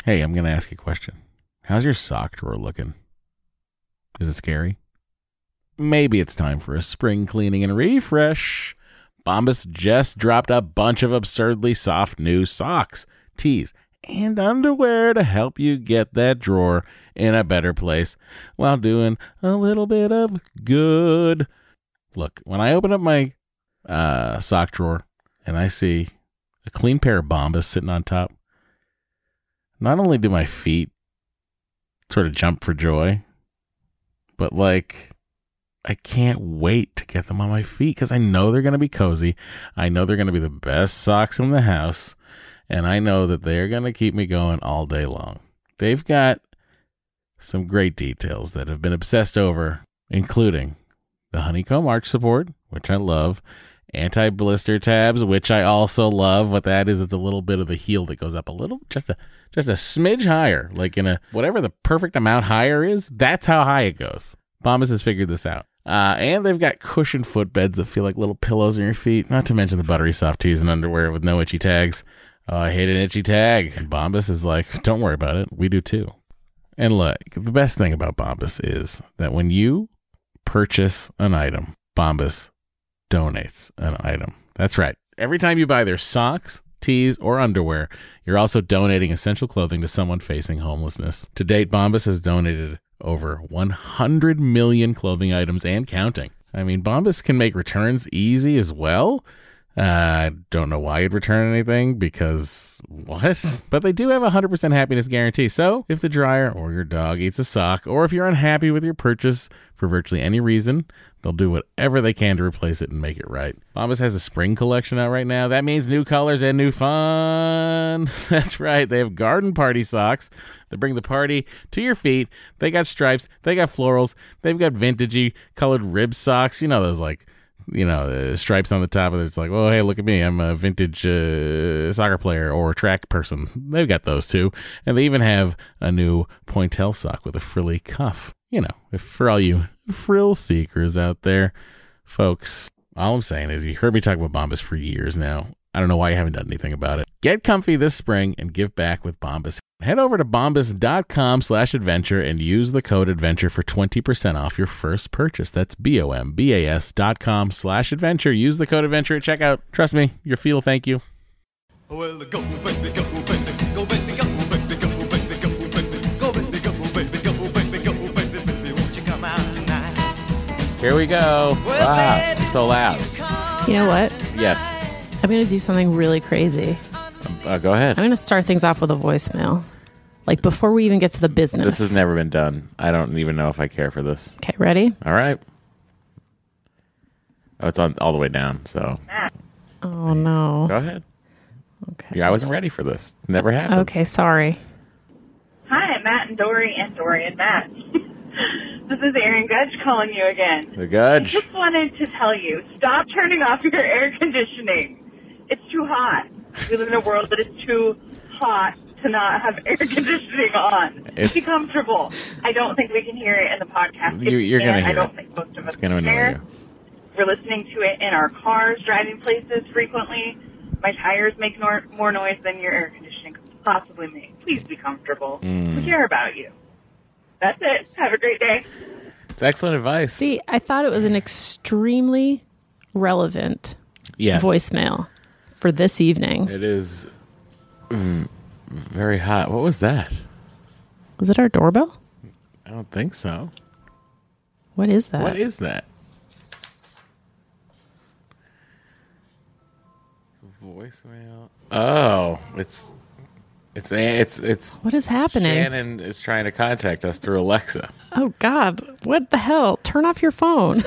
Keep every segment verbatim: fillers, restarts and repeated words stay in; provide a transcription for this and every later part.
Hey, I'm going to ask you a question. How's your sock drawer looking? Is it scary? Maybe it's time for a spring cleaning and refresh. Bombas just dropped a bunch of absurdly soft new socks, tees, and underwear to help you get that drawer in a better place while doing a little bit of good. Look, when I open up my uh, sock drawer and I see a clean pair of Bombas sitting on top, not only do my feet sort of jump for joy, but like I can't wait to get them on my feet because I know they're going to be cozy. I know they're going to be the best socks in the house, and I know that they're going to keep me going all day long. They've got some great details that have been obsessed over, including the honeycomb arch support, which I love, anti-blister tabs, which I also love. What that is, it's a little bit of the heel that goes up a little, just a just a smidge higher, like in a whatever the perfect amount higher is. That's how high it goes. Bombas has figured this out. Uh, and they've got cushioned footbeds that feel like little pillows on your feet, not to mention the buttery soft tees and underwear with no itchy tags. Oh, I hate an itchy tag. And Bombas is like, don't worry about it. We do too. And look, the best thing about Bombas is that when you purchase an item, Bombas donates an item. That's right. Every time you buy their socks, tees, or underwear, you're also donating essential clothing to someone facing homelessness. To date, Bombas has donated over one hundred million clothing items and counting. I mean, Bombas can make returns easy as well. I uh, don't know why you'd return anything because what? But they do have a one hundred percent happiness guarantee. So if the dryer or your dog eats a sock, or if you're unhappy with your purchase for virtually any reason, they'll do whatever they can to replace it and make it right. Bombas has a spring collection out right now. That means new colors and new fun. That's right. They have garden party socks that bring the party to your feet. They got stripes. They got florals. They've got vintagey colored rib socks. You know those like, you know, uh, stripes on the top of it. It's like, well, hey, look at me. I'm a vintage uh, soccer player or track person. They've got those too. And they even have a new pointelle sock with a frilly cuff. You know, if for all you frill seekers out there, folks, all I'm saying is you heard me talk about Bombas for years now. I don't know why you haven't done anything about it. Get comfy this spring and give back with Bombas. Head over to bombas.com slash adventure and use the code adventure for twenty percent off your first purchase. That's B-O-M-B-A-S dot com slash adventure. Use the code adventure at checkout. Trust me, your feet will thank you. Well, go, baby, go, baby, go, baby, go, baby, go, baby, go, baby, go, baby, go, baby, go, baby, go, baby, baby, won't you come out tonight? Here we go. Wow, I'm so loud. You know what? Yes. I'm going to do something really crazy. Uh, go ahead. I'm going to start things off with a voicemail. Like before we even get to the business. This has never been done. I don't even know if I care for this. Okay, ready? All right. Oh, it's on all the way down, so. Oh, no. Go ahead. Okay. Yeah, I wasn't ready for this. It never happens. Okay, sorry. Hi, Matt and Dory and Dory and Matt. This is Erin Gudge calling you again. The Gudge. I just wanted to tell you, stop turning off your air conditioning. It's too hot. We live in a world that is too hot to not have air conditioning on. It's, Be comfortable. I don't think we can hear it in the podcast. You, you're going to hear I don't it. think most of us It's going to annoy care. you. We're listening to it in our cars, driving places frequently. My tires make nor- more noise than your air conditioning could possibly make. Please be comfortable. Mm. We care about you. That's it. Have a great day. It's excellent advice. See, I thought it was an extremely relevant yes. voicemail for this evening. It is v- very hot. What was that? Was it our doorbell? I don't think so. What is that? What is that? Voicemail. Oh, it's it's it's it's. What is happening? Shannon is trying to contact us through Alexa. Oh God! What the hell? Turn off your phone.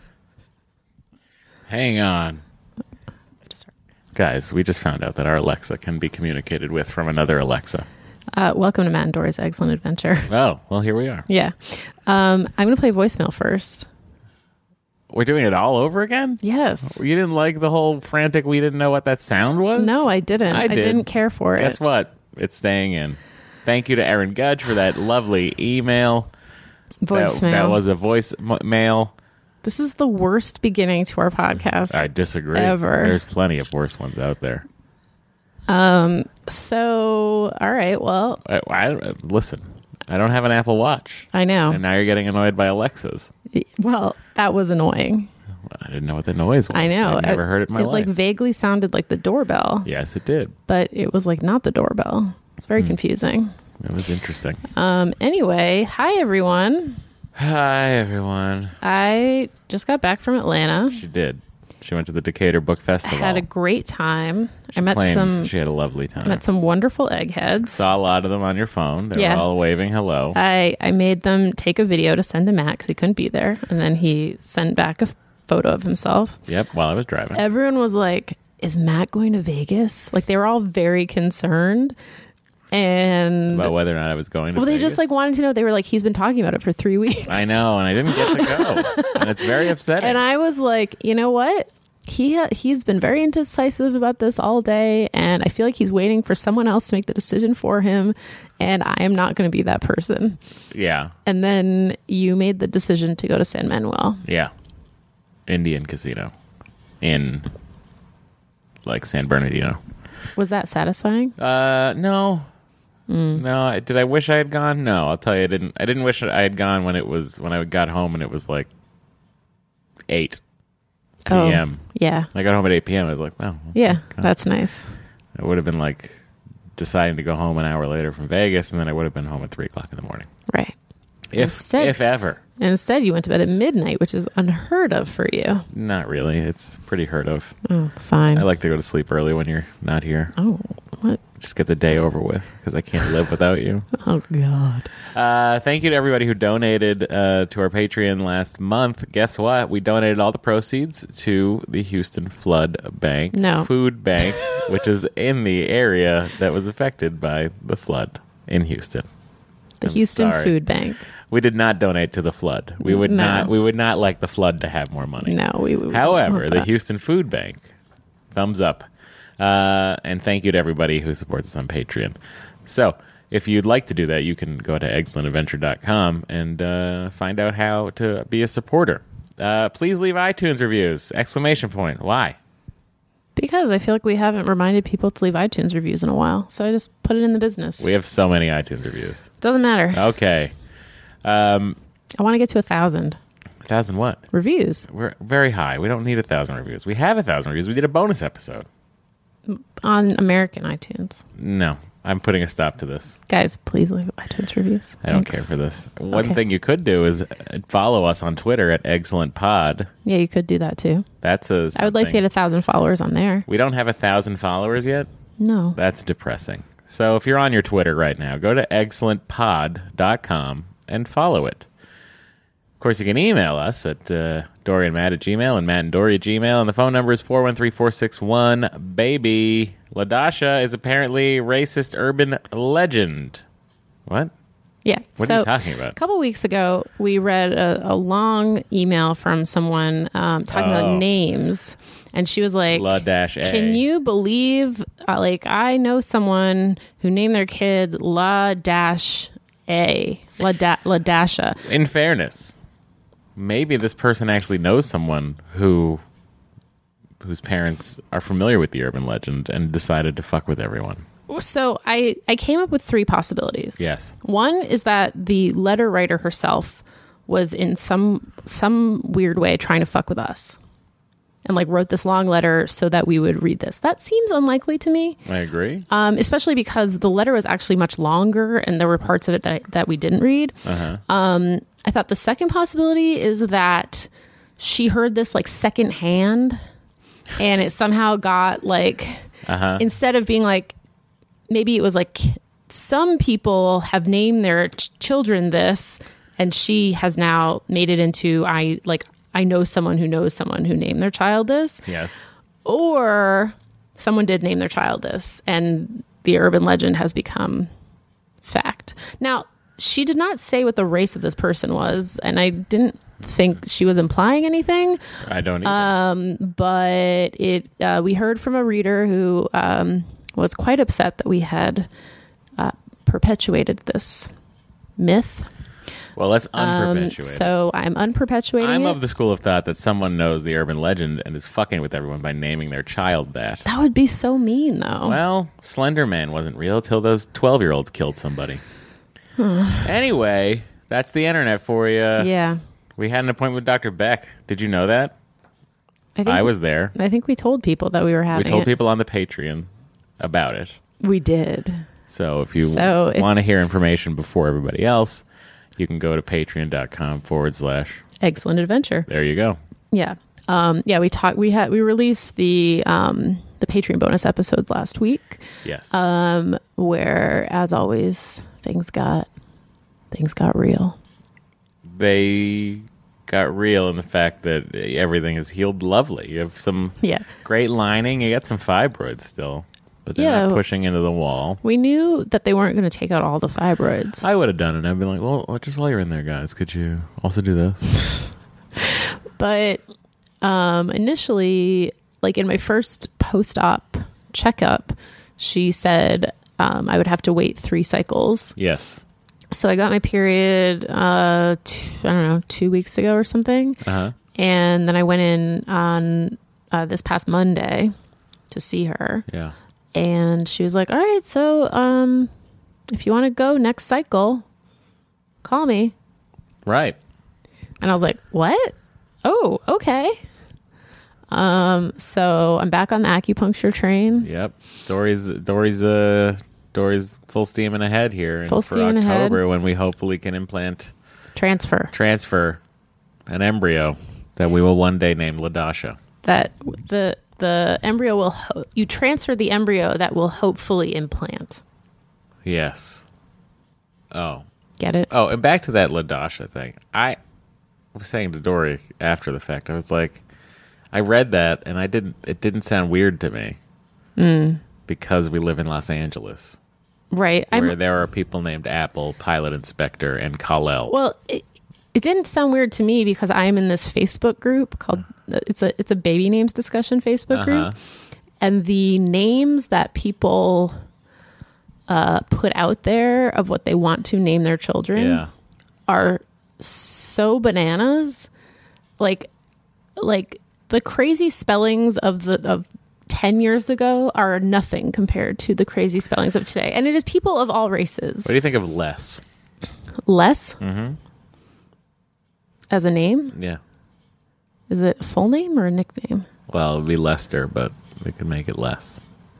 Hang on, guys. We just found out that our Alexa can be communicated with from another Alexa. Uh, welcome to Matt and Dory's Excellent Adventure. Oh, well, here we are. Yeah, um, I'm going to play voicemail first. We're doing it all over again? Yes. You didn't like the whole frantic, we didn't know what that sound was? No, I didn't. I, I did. didn't care for it. Guess what? It's staying in. Thank you to Erin Gudge for that lovely email. Voicemail. That, that was a voicemail. This is the worst beginning to our podcast. I disagree. Ever. There's plenty of worse ones out there. Um. So, all right. Well, I, I, listen, I don't have an Apple Watch. I know. And now you're getting annoyed by Alexas. Well, that was annoying. I didn't know what the noise was. I know. I've never it, heard it in my it, life. like vaguely sounded like the doorbell, Yes, it did. but it was like not the doorbell. It's very Hmm. confusing. It was interesting. Um. Anyway, hi everyone. Hi, everyone. I just got back from Atlanta. She did. She went to the Decatur Book Festival. Had a great time. She I met claims some. she had a lovely time. I met some wonderful eggheads. Saw a lot of them on your phone. They Yeah. were all waving hello. I, I made them take a video to send to Matt because he couldn't be there. And then he sent back a f- photo of himself. Yep, while I was driving. Everyone was like, is Matt going to Vegas? Like, they were all very concerned. And, About whether or not I was going to well, they Vegas. just like wanted to know. They were like, he's been talking about it for three weeks. I know, and I didn't get to go. And it's very upsetting. And I was like, you know what? He ha- he's been very indecisive about this all day, and I feel like he's waiting for someone else to make the decision for him, and I am not going to be that person. yeah, And then you made the decision to go to San Manuel. yeah. Indian Casino in, like, San Bernardino. Was that satisfying? Uh, no. Mm. No, I- did I wish I had gone? No, I'll tell you, I didn't. I didn't wish I had gone when it was when I got home and it was like eight Oh, p.m. yeah, I got home at eight p.m. I was like, wow, okay, yeah, God. that's nice. I would have been like deciding to go home an hour later from Vegas, and then I would have been home at three o'clock in the morning, Right. if Instead- if ever. And instead, you went to bed at midnight, which is unheard of for you. Not really. It's pretty heard of. Oh, fine. I like to go to sleep early when you're not here. oh, what? Just get the day over with because I can't live without you. Oh, God. Uh, thank you to everybody who donated uh, to our Patreon last month. Guess what? We donated all the proceeds to the Houston Flood Bank, No. Food Bank, which is in the area that was affected by the flood in Houston. The I'm Houston sorry. Food Bank. We did not donate to the flood. We would No. not. We would not like the flood to have more money. No, we would. However, want the that. Houston Food Bank, thumbs up. Uh, and thank you to everybody who supports us on Patreon. So, if you'd like to do that, you can go to excellent adventure dot com and uh, find out how to be a supporter. Uh, please leave iTunes reviews! Exclamation point. Why? Because I feel like we haven't reminded people to leave iTunes reviews in a while. So I just put it in the business. We have so many iTunes reviews. Doesn't matter. Okay. Um, I want to get to a thousand a thousand what? reviews We're very high. We don't need a thousand reviews. We have a thousand reviews. We did a bonus episode. on American iTunes. No, I'm putting a stop to this. Guys, please leave iTunes reviews. I don't Thanks. care for this. One Okay. thing you could do is uh, follow us on Twitter at Excellent Pod. Yeah, you could do that too. That's a. I would like to something. get a thousand followers on there. We don't have a thousand followers yet. No. That's depressing. So if you're on your Twitter right now, go to excellent pod dot com and follow it. Of course, you can email us at uh, Dory and Matt at Gmail and Matt and Dory at Gmail. And the phone number is four one three, four six one, baby. Ladasha is apparently racist urban legend. What? Yeah. What so are you talking about? A couple weeks ago, we read a, a long email from someone um, talking Oh. about names. And she was like, La dash A. can you believe, uh, like, I know someone who named their kid La Dash A, La, da- La Dasha. In fairness, maybe this person actually knows someone who whose parents are familiar with the urban legend and decided to fuck with everyone. So I, I came up with three possibilities. Yes. One is that the letter writer herself was in some some weird way trying to fuck with us. And like wrote this long letter so that we would read this. That seems unlikely to me, I agree. um, especially because the letter was actually much longer and there were parts of it that I, that we didn't read. Uh-huh. Um, I thought the second possibility is that she heard this like secondhand, and it somehow got like Uh-huh. instead of being like maybe it was like some people have named their ch- children this, and she has now made it into I like. I know someone who knows someone who named their child this, Yes. or someone did name their child this, and the urban legend has become fact. Now, she did not say what the race of this person was, and I didn't think she was implying anything, I don't either. but it uh, we heard from a reader who um, was quite upset that we had uh, perpetuated this myth. Well, let's Um, unperpetuate it. so I'm unperpetuating I'm it. of the school of thought that someone knows the urban legend and is fucking with everyone by naming their child that. That would be so mean, though. Well, Slender Man wasn't real till those twelve-year-olds killed somebody. Anyway, that's the internet for you. yeah. We had an appointment with Doctor Beck. Did you know that? I, think, I was there. I think we told people that we were having We told it. people on the Patreon about it. We did. So if you So if- want to hear information before everybody else, you can go to patreon.com forward slash. Excellent adventure. There you go. Yeah. Um, yeah, we talked we had we released the um the Patreon bonus episodes last week. Yes. Um, where as always things got things got real. They got real in the fact that everything is healed lovely. You have some Yeah. great lining. You got some fibroids still, but they're Yeah. not pushing into the wall. We knew that they weren't going to take out all the fibroids. I would have done it. I'd be like, well, just while you're in there, guys, could you also do this? But um, initially, like in my first post-op checkup, she said um, I would have to wait three cycles. Yes. So I got my period, uh, t- I don't know, two weeks ago or something. Uh-huh. And then I went in on uh, this past Monday to see her. Yeah. And she was like, all right, so um, if you want to go next cycle, call me. Right. And I was like, what? Oh, okay. Um, so I'm back on the acupuncture train. Yep. Dory's Dory's uh Dory's full steam and ahead here and Full for steam ahead. October when we hopefully can implant Transfer. transfer an embryo that we will one day name Ladasha. That the the embryo will ho- you transfer the embryo that will hopefully implant. Yes. Oh. Get it? Oh, and back to that Ladasha thing. I was saying to Dory after the fact, I was like, I read that and I didn't. It didn't sound weird to me Mm. because we live in Los Angeles, Right. where I'm there are people named Apple, Pilot Inspector, and Kal-El. well. It, it didn't sound weird to me because I'm in this Facebook group called it's a it's a baby names discussion Facebook Uh-huh. group, and the names that people uh, put out there of what they want to name their children Yeah. are so bananas. Like, like the crazy spellings of the of ten years ago are nothing compared to the crazy spellings of today. And it is people of all races. What do you think of Les? Les Mm-hmm. as a name, Yeah. is it a full name or a nickname? Well, it would be Lester, but we could make it less.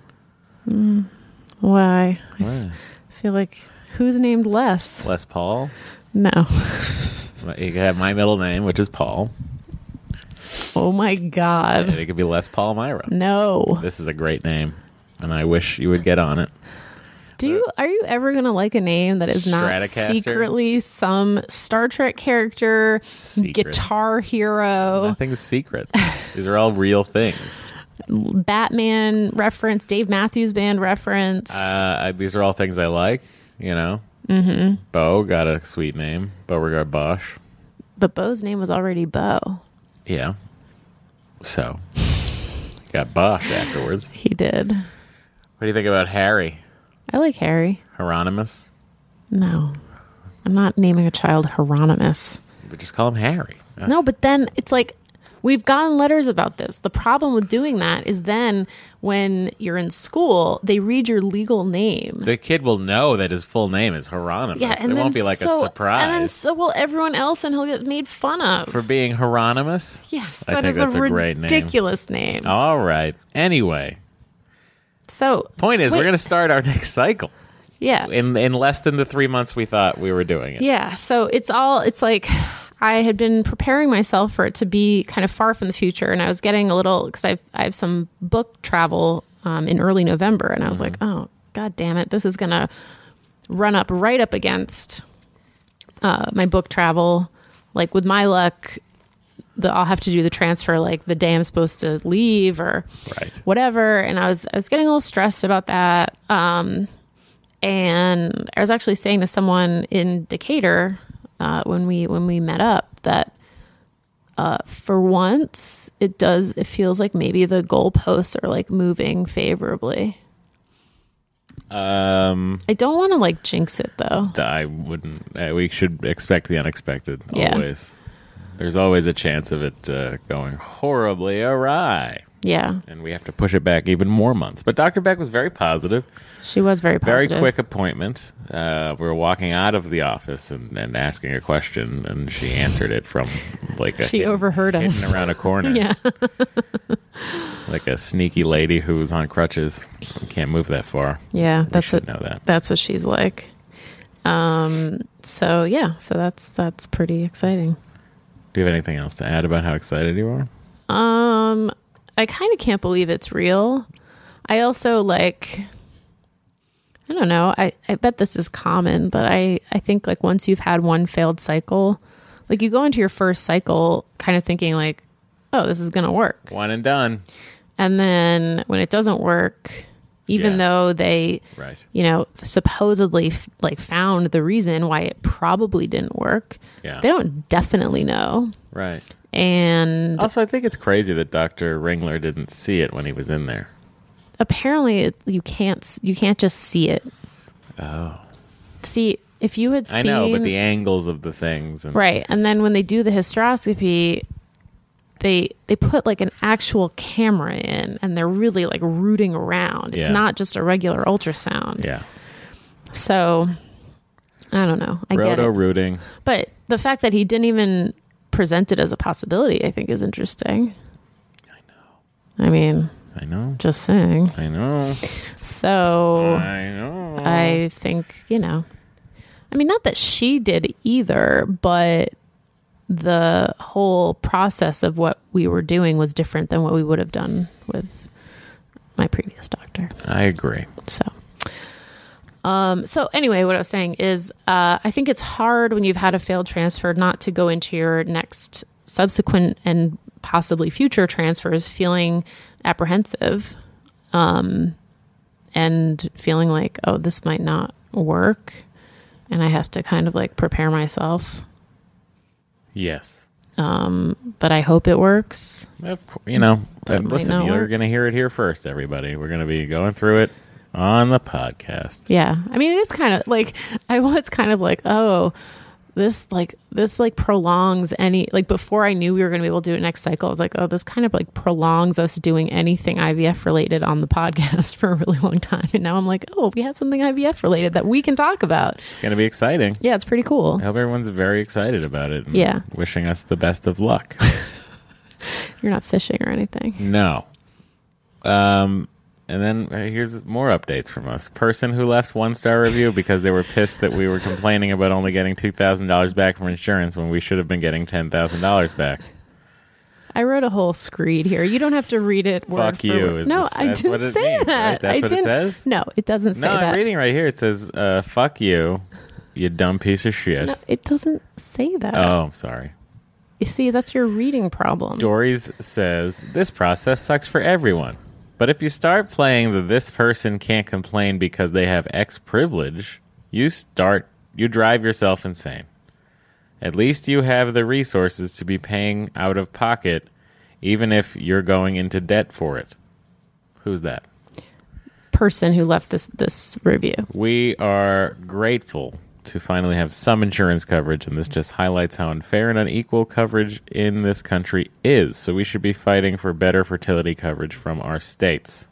Why? I Why? feel like who's named Les? Les Paul. No. You could have my middle name, which is Paul. Oh my And God. it could be Les Paul Myra. No. This is a great name, and I wish you would get on it. Do you are you ever gonna like a name that is not Stratocaster? secretly some Star Trek character, Secret. guitar hero, Nothing's secret. These are all real things. Batman reference, Dave Matthews Band reference? Uh, I, these are all things I like, you know. Mm-hmm. Bo got a sweet name. Beauregard Bosch. But Bo's name was already Bo. Yeah. So, got Bosch afterwards. He did. What do you think about Harry? I like Harry. Hieronymus? No. I'm not naming a child Hieronymus. But just call him Harry. Uh, No, but then it's like we've gotten letters about this. The problem with doing that is then when you're in school, they read your legal name. The kid will know that his full name is Hieronymus. Yeah, and it then won't be like so, a surprise. And then so will everyone else, and he'll get made fun of. For being Hieronymus? yes, I that think is that's a a great name. ridiculous name. All right. Anyway, So point is, wait, we're going to start our next cycle yeah, in in less than the three months we thought we were doing it. yeah. So it's all it's like I had been preparing myself for it to be kind of far from the future, and I was getting a little because I I have some book travel um, in early November, and I was like, oh God damn it, this is gonna run up right up against uh, my book travel. Like with my luck, the, I'll have to do the transfer like the day I'm supposed to leave or Right. whatever. And I was I was getting a little stressed about that. Um, and I was actually saying to someone in Decatur uh, when we when we met up that uh, for once it does it feels like maybe the goalposts are like moving favorably. Um, I don't want to like jinx it though. I wouldn't. Uh, we should expect the unexpected. Yeah. Always. There's always a chance of it uh, going horribly awry. Yeah, And we have to push it back even more months. But Doctor Beck was very positive. she was very Very positive. quick appointment. Uh, we were walking out of the office and, and asking a question, and she answered it from like a She hidden- overheard us. hidden around a corner. Yeah, Like a sneaky lady who was on crutches. Can't move that far. yeah. We That's should what know that. that's what she's like. Um. So yeah. So that's that's pretty exciting. Do you have anything else to add about how excited you are? Um, I kind of can't believe it's real. I also like, I don't know. I, I bet this is common, but I, I think like once you've had one failed cycle, like you go into your first cycle kind of thinking like, oh, this is going to work. One and done. And then when it doesn't work, even Yeah. though they, Right. you know, supposedly f- like found the reason why it probably didn't work, Yeah. they don't definitely know. Right. And Also, I think it's crazy that Doctor Ringler didn't see it when he was in there. apparently it, you can't s- you can't just see it. Oh. See, if you had seen I know, but the angles of the things. And, right, and then when they do the hysteroscopy, they they put like an actual camera in, and they're really like rooting around. It's Yeah. not just a regular ultrasound. Yeah. So I don't know. I get Roto it, rooting. but the fact that he didn't even present it as a possibility, I think, is interesting. I know. I mean, I know. just saying. I know. So I know. I think, you know, I mean, not that she did either, but the whole process of what we were doing was different than what we would have done with my previous doctor. I agree. So, um, so anyway, what I was saying is, uh, I think it's hard when you've had a failed transfer not to go into your next subsequent and possibly future transfers feeling apprehensive, um, and feeling like, oh, this might not work. And I have to kind of like prepare myself, Yes. but I hope it works. Of course, you know, That and might listen, not you're work. going to hear it here first, everybody. We're going to be going through it on the podcast. Yeah. I mean, it is kind of like, I was kind of like, oh, this like, this like prolongs any, like before I knew we were going to be able to do it next cycle, I was like, oh, this kind of like prolongs us doing anything I V F related on the podcast for a really long time. And now I'm like, oh, we have something I V F related that we can talk about. It's going to be exciting. Yeah. It's pretty cool. I hope everyone's very excited about it. And Yeah. Wishing us the best of luck. You're not fishing or anything. No. Um, and then uh, here's more updates from us. Person who left one star review because they were pissed that we were complaining about only getting two thousand dollars back from insurance when we should have been getting ten thousand dollars back. I wrote a whole screed here. You don't have to read it word Fuck for you word. is No, the- I that's didn't what it say means, that. right? That's I what it didn't, says? No, it doesn't say No, that. I'm reading right here. It says, uh, fuck you, you dumb piece of shit. No, it doesn't say that. Oh, I'm sorry. You see, that's your reading problem. Dories says, this process sucks for everyone. But if you start playing the this person can't complain because they have X privilege, you start, you drive yourself insane. At least you have the resources to be paying out of pocket, even if you're going into debt for it. Who's that? Person who left this this review. We are grateful to finally have some insurance coverage, and this just highlights how unfair and unequal coverage in this country is. So we should be fighting for better fertility coverage from our states.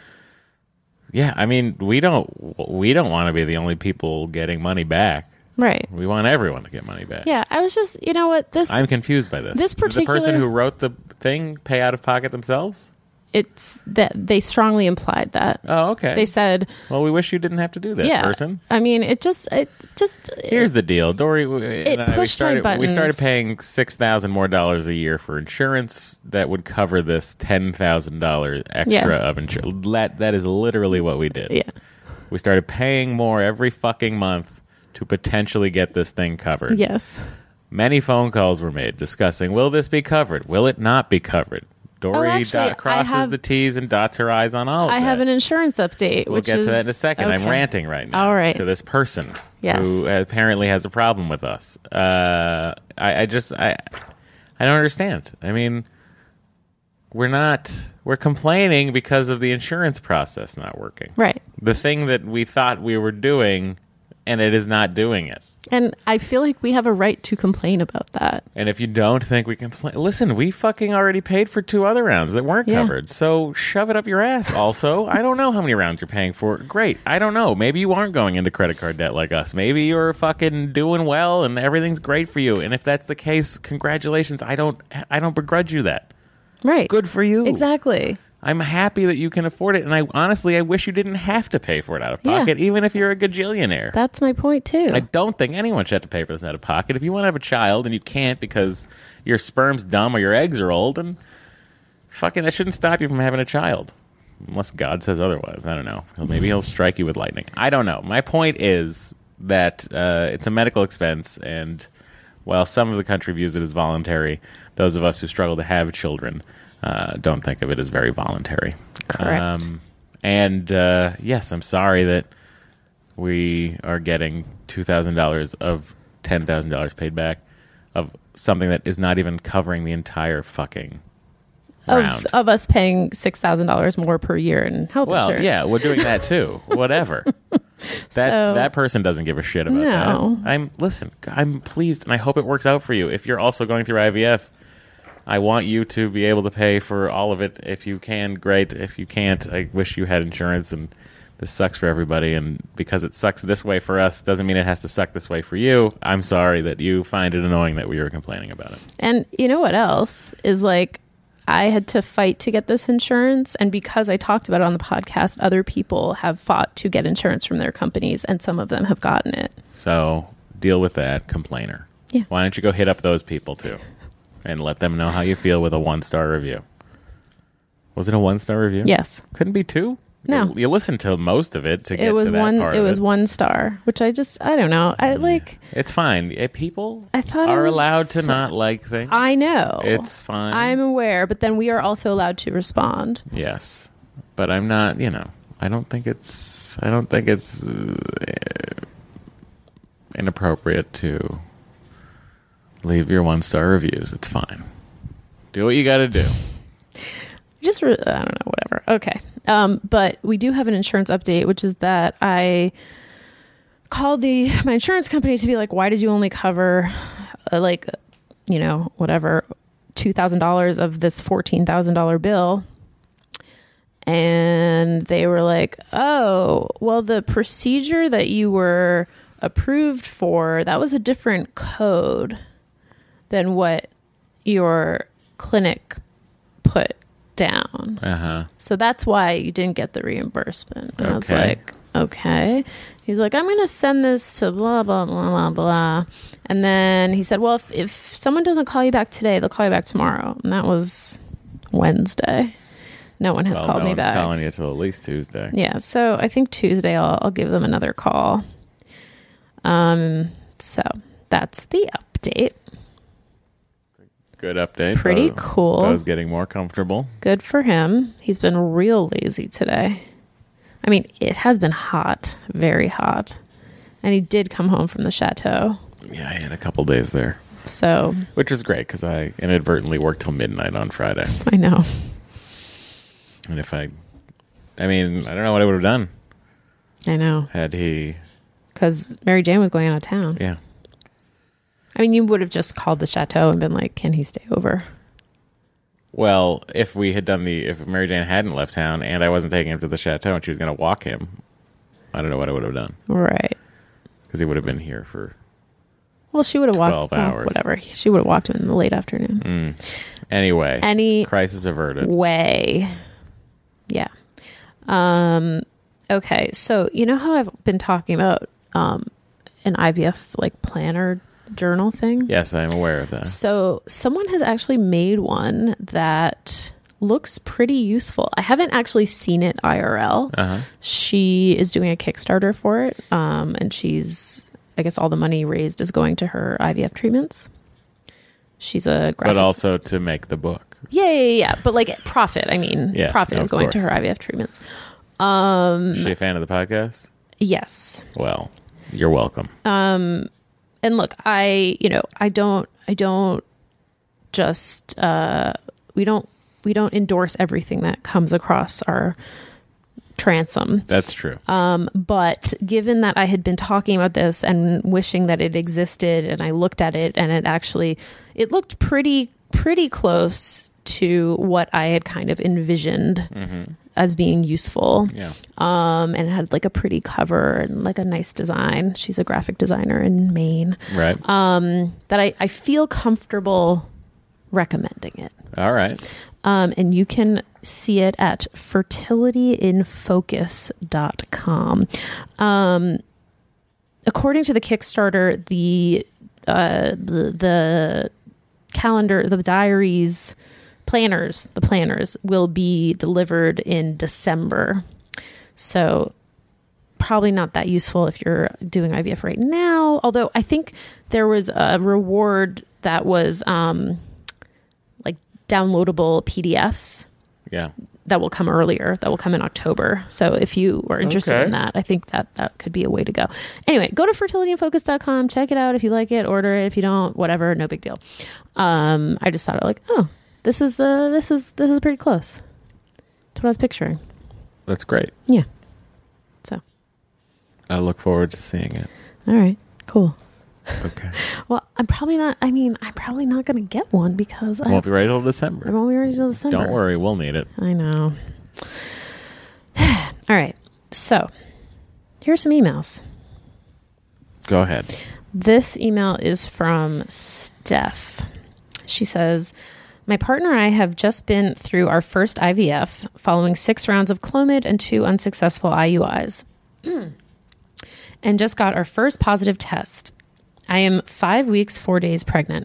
Yeah, I mean, we don't we don't want to be the only people getting money back. Right. We want everyone to get money back. Yeah, I was just, you know what, this I'm confused by this. This Did the person particular- who wrote the thing pay out of pocket themselves? it's that they strongly implied that. Oh, okay. They said, well, we wish you didn't have to do that, yeah. person. I mean, it just it just Here's the deal, Dory. It and I, we pushed my started. We started buttons. paying six thousand more dollars a year for insurance that would cover this ten thousand dollars extra Yeah. of insurance. That that is literally what we did. yeah. We started paying more every fucking month to potentially get this thing covered. Yes. Many phone calls were made discussing: will this be covered? Will it not be covered? Dory Oh, actually, dot, crosses I have- the T's and dots her I's on all of I that. have an insurance update. We'll which get is, to that in a second. I'm okay. ranting right now All right. to this person Yes. who apparently has a problem with us. Uh, I, I just I I don't understand. I mean, we're not, we're complaining because of the insurance process not working. Right. The thing that we thought we were doing, and it is not doing it. And I feel like we have a right to complain about that. And if you don't think we can play, listen, we fucking already paid for two other rounds that weren't Yeah. covered. So shove it up your ass. Also, I don't know how many rounds you're paying for. Great. I don't know. Maybe you aren't going into credit card debt like us. Maybe you're fucking doing well and everything's great for you. And if that's the case, congratulations. I don't, I don't begrudge you that. Right. Good for you. Exactly. I'm happy that you can afford it. And I honestly, I wish you didn't have to pay for it out of Yeah. pocket, even if you're a gajillionaire. That's my point too. I don't think anyone should have to pay for this out of pocket. If you want to have a child and you can't because your sperm's dumb or your eggs are old, then fucking that shouldn't stop you from having a child. Unless God says otherwise. I don't know. Maybe he'll strike you with lightning. I don't know. My point is that uh, it's a medical expense, and while some of the country views it as voluntary, those of us who struggle to have children uh, don't think of it as very voluntary. Correct. And uh, yes, I'm sorry that we are getting two thousand dollars of ten thousand dollars paid back of something that is not even covering the entire fucking round. of, of us paying six thousand dollars more per year in health well, insurance. yeah, we're doing that too. Whatever. That So- that person doesn't give a shit about No. that. I'm listen. I'm pleased, and I hope it works out for you. If you're also going through I V F, I want you to be able to pay for all of it. If you can, great. If you can't, I wish you had insurance. And this sucks for everybody. And because it sucks this way for us, doesn't mean it has to suck this way for you. I'm sorry that you find it annoying that we were complaining about it. And you know what else is like, I had to fight to get this insurance. And because I talked about it on the podcast, other people have fought to get insurance from their companies, and some of them have gotten it. So deal with that, complainer. Yeah. Why don't you go hit up those people too, and let them know how you feel with a one star review? Was it a one star review? Yes. Couldn't be two. No. You, you listened to most of it to get It was to that one part it of was it. one star, which I just I don't know. I like It's fine. Eh, People I thought it are was allowed to just- not like things. I know. It's fine. I'm aware, but then we are also allowed to respond. Yes, but I'm not. You know, I don't think it's. I don't think it's uh, inappropriate to leave your one star reviews. It's fine. Do what you got to do. Just re- I don't know, whatever. Okay. Um, but we do have an insurance update, which is that I called the my insurance company to be like, why did you only cover uh, like, you know, whatever, two thousand dollars of this fourteen thousand dollars bill? And they were like, oh, well, the procedure that you were approved for, that was a different code than what your clinic put down. Uh huh. So that's why you didn't get the reimbursement. And I was Okay. like, okay. He's like, I'm going to send this to blah, blah, blah, blah, blah. And then he said, well, if, if someone doesn't call you back today, they'll call you back tomorrow. And that was Wednesday. No one has Well, called no me one's back. calling you till at least Tuesday. Yeah. So I think Tuesday I'll, I'll give them another call. Um. So that's the update. Good update. Pretty Bo- cool. Bo's getting more comfortable. Good for him. He's been real lazy today. I mean, it has been hot, very hot. And he did come home from the chateau. Yeah, I had a couple days there, So which was great because I inadvertently worked till midnight on Friday. I know. And if I, I mean, I don't know what I would have done I know. had he. Because Mary Jane was going out of town. Yeah. I mean, you would have just called the chateau and been like, can he stay over? Well, if we had done the, if Mary Jane hadn't left town and I wasn't taking him to the chateau and she was going to walk him, I don't know what I would have done Right. because he would have been here for. Well, she would have walked. twelve well, hours. whatever. She would have walked him in the late afternoon. Anyway, Any crisis averted. way. Yeah. Um, okay. So, you know how I've been talking about um, an I V F like planner journal thing? Yes, I am aware of that. So someone has actually made one that looks pretty useful. I haven't actually seen it I R L. Uh-huh. She is doing a Kickstarter for it. Um, and she's, I guess all the money raised is going to her I V F treatments. She's a graphic. But also to make the book. Yeah, yeah, yeah, yeah. But like profit, I mean, Yeah, profit no, is of going to course. her I V F treatments. Um, Is she a fan of the podcast? Yes. Well, you're welcome. And look, I, you know, I don't, I don't just, uh, we don't we don't endorse everything that comes across our transom. That's true. Um, but given that I had been talking about this and wishing that it existed, and I looked at it and it actually, it looked pretty, pretty close to what I had kind of envisioned Mm-hmm. as being useful. Yeah. Um, and it had like a pretty cover and like a nice design. She's a graphic designer in Maine. Right. Um, that I, I feel comfortable recommending it. All right. Um, and you can see it at fertility in focus dot com. Um, according to the Kickstarter, the, uh, the, the calendar, the diaries, planners, the planners will be delivered in December. So probably not that useful if you're doing I V F right now. Although I think there was a reward that was, um, like downloadable P D Fs. Yeah. That will come earlier. That will come in October. So if you are interested Okay. in that, I think that that could be a way to go. Anyway, go to fertility in focus dot com. Check it out. If you like it, order it. If you don't, whatever, no big deal. Um, I just thought like, oh, this is uh, this is this is pretty close to what I was picturing. That's great. Yeah. So, I look forward to seeing it. all right, cool. Okay. Well, I'm probably not. I mean, I'm probably not going to get one because I Won't be ready till I December. won't be ready till December. Don't worry, we'll need it. I know. All right. So, here's some emails. Go ahead. This email is from Steph. She says, my partner and I have just been through our first I V F following six rounds of Clomid and two unsuccessful I U Is and just got our first positive test. I am five weeks, four days pregnant.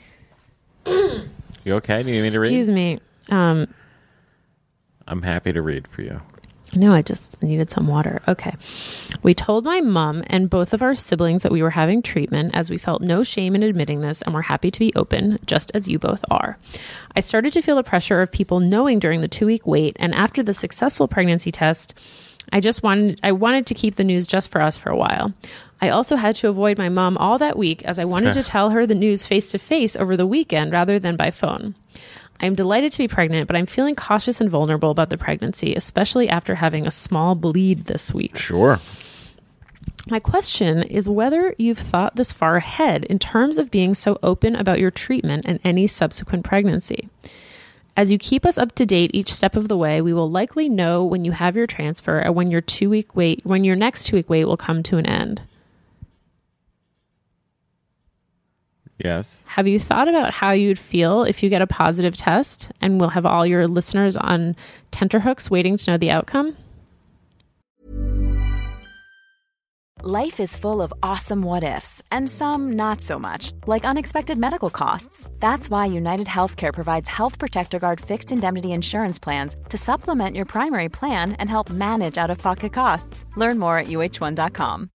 You okay? Do you need me to read? Excuse me. Um, I'm happy to read for you. No, I just needed some water. Okay. We told my mom and both of our siblings that we were having treatment, as we felt no shame in admitting this and were happy to be open, just as you both are. I started to feel the pressure of people knowing during the two-week wait, and after the successful pregnancy test, I just wanted I wanted to keep the news just for us for a while. I also had to avoid my mom all that week, as I wanted to tell her the news face-to-face over the weekend rather than by phone. I am delighted to be pregnant, but I'm feeling cautious and vulnerable about the pregnancy, especially after having a small bleed this week. Sure. My question is whether you've thought this far ahead in terms of being so open about your treatment and any subsequent pregnancy. As you keep us up to date each step of the way, we will likely know when you have your transfer and when your two-week wait, when your next two-week wait will come to an end. Yes. Have you thought about how you'd feel if you get a positive test, and we'll have all your listeners on tenterhooks waiting to know the outcome? Life is full of awesome what-ifs, and some not so much, like unexpected medical costs. That's why United Healthcare provides Health Protector Guard fixed indemnity insurance plans to supplement your primary plan and help manage out-of-pocket costs. Learn more at U H one dot com.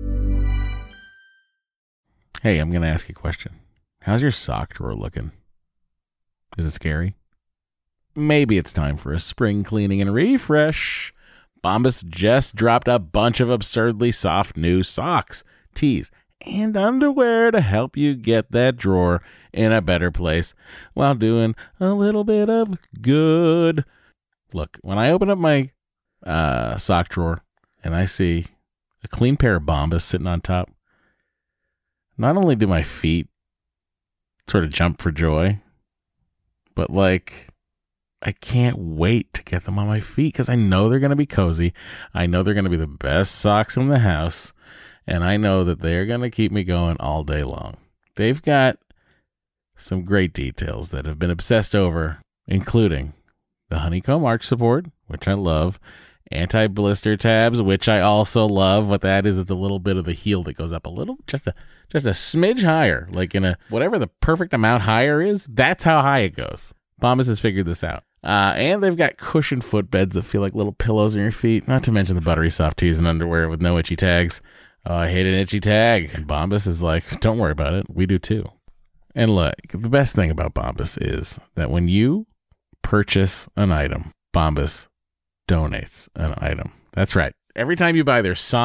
Hey, I'm going to ask you a question. How's your sock drawer looking? Is it scary? Maybe it's time for a spring cleaning and refresh. Bombas just dropped a bunch of absurdly soft new socks, tees, and underwear to help you get that drawer in a better place while doing a little bit of good. Look, when I open up my uh, sock drawer and I see a clean pair of Bombas sitting on top, not only do my feet sort of jump for joy, but like, I can't wait to get them on my feet because I know they're going to be cozy. I know they're going to be the best socks in the house. And I know that they're going to keep me going all day long. They've got some great details that have been obsessed over, including the honeycomb arch support, which I love, anti-blister tabs, which I also love. What that is, it's a little bit of the heel that goes up a little, just a just a smidge higher, like in a whatever the perfect amount higher is. That's how high it goes. Bombas has figured this out. Uh, and they've got cushioned footbeds that feel like little pillows on your feet. Not to mention the buttery soft tees and underwear with no itchy tags. Oh, I hate an itchy tag. And Bombas is like, don't worry about it. We do too. And look, the best thing about Bombas is that when you purchase an item, Bombas donates an item. That's right. Every time you buy their socks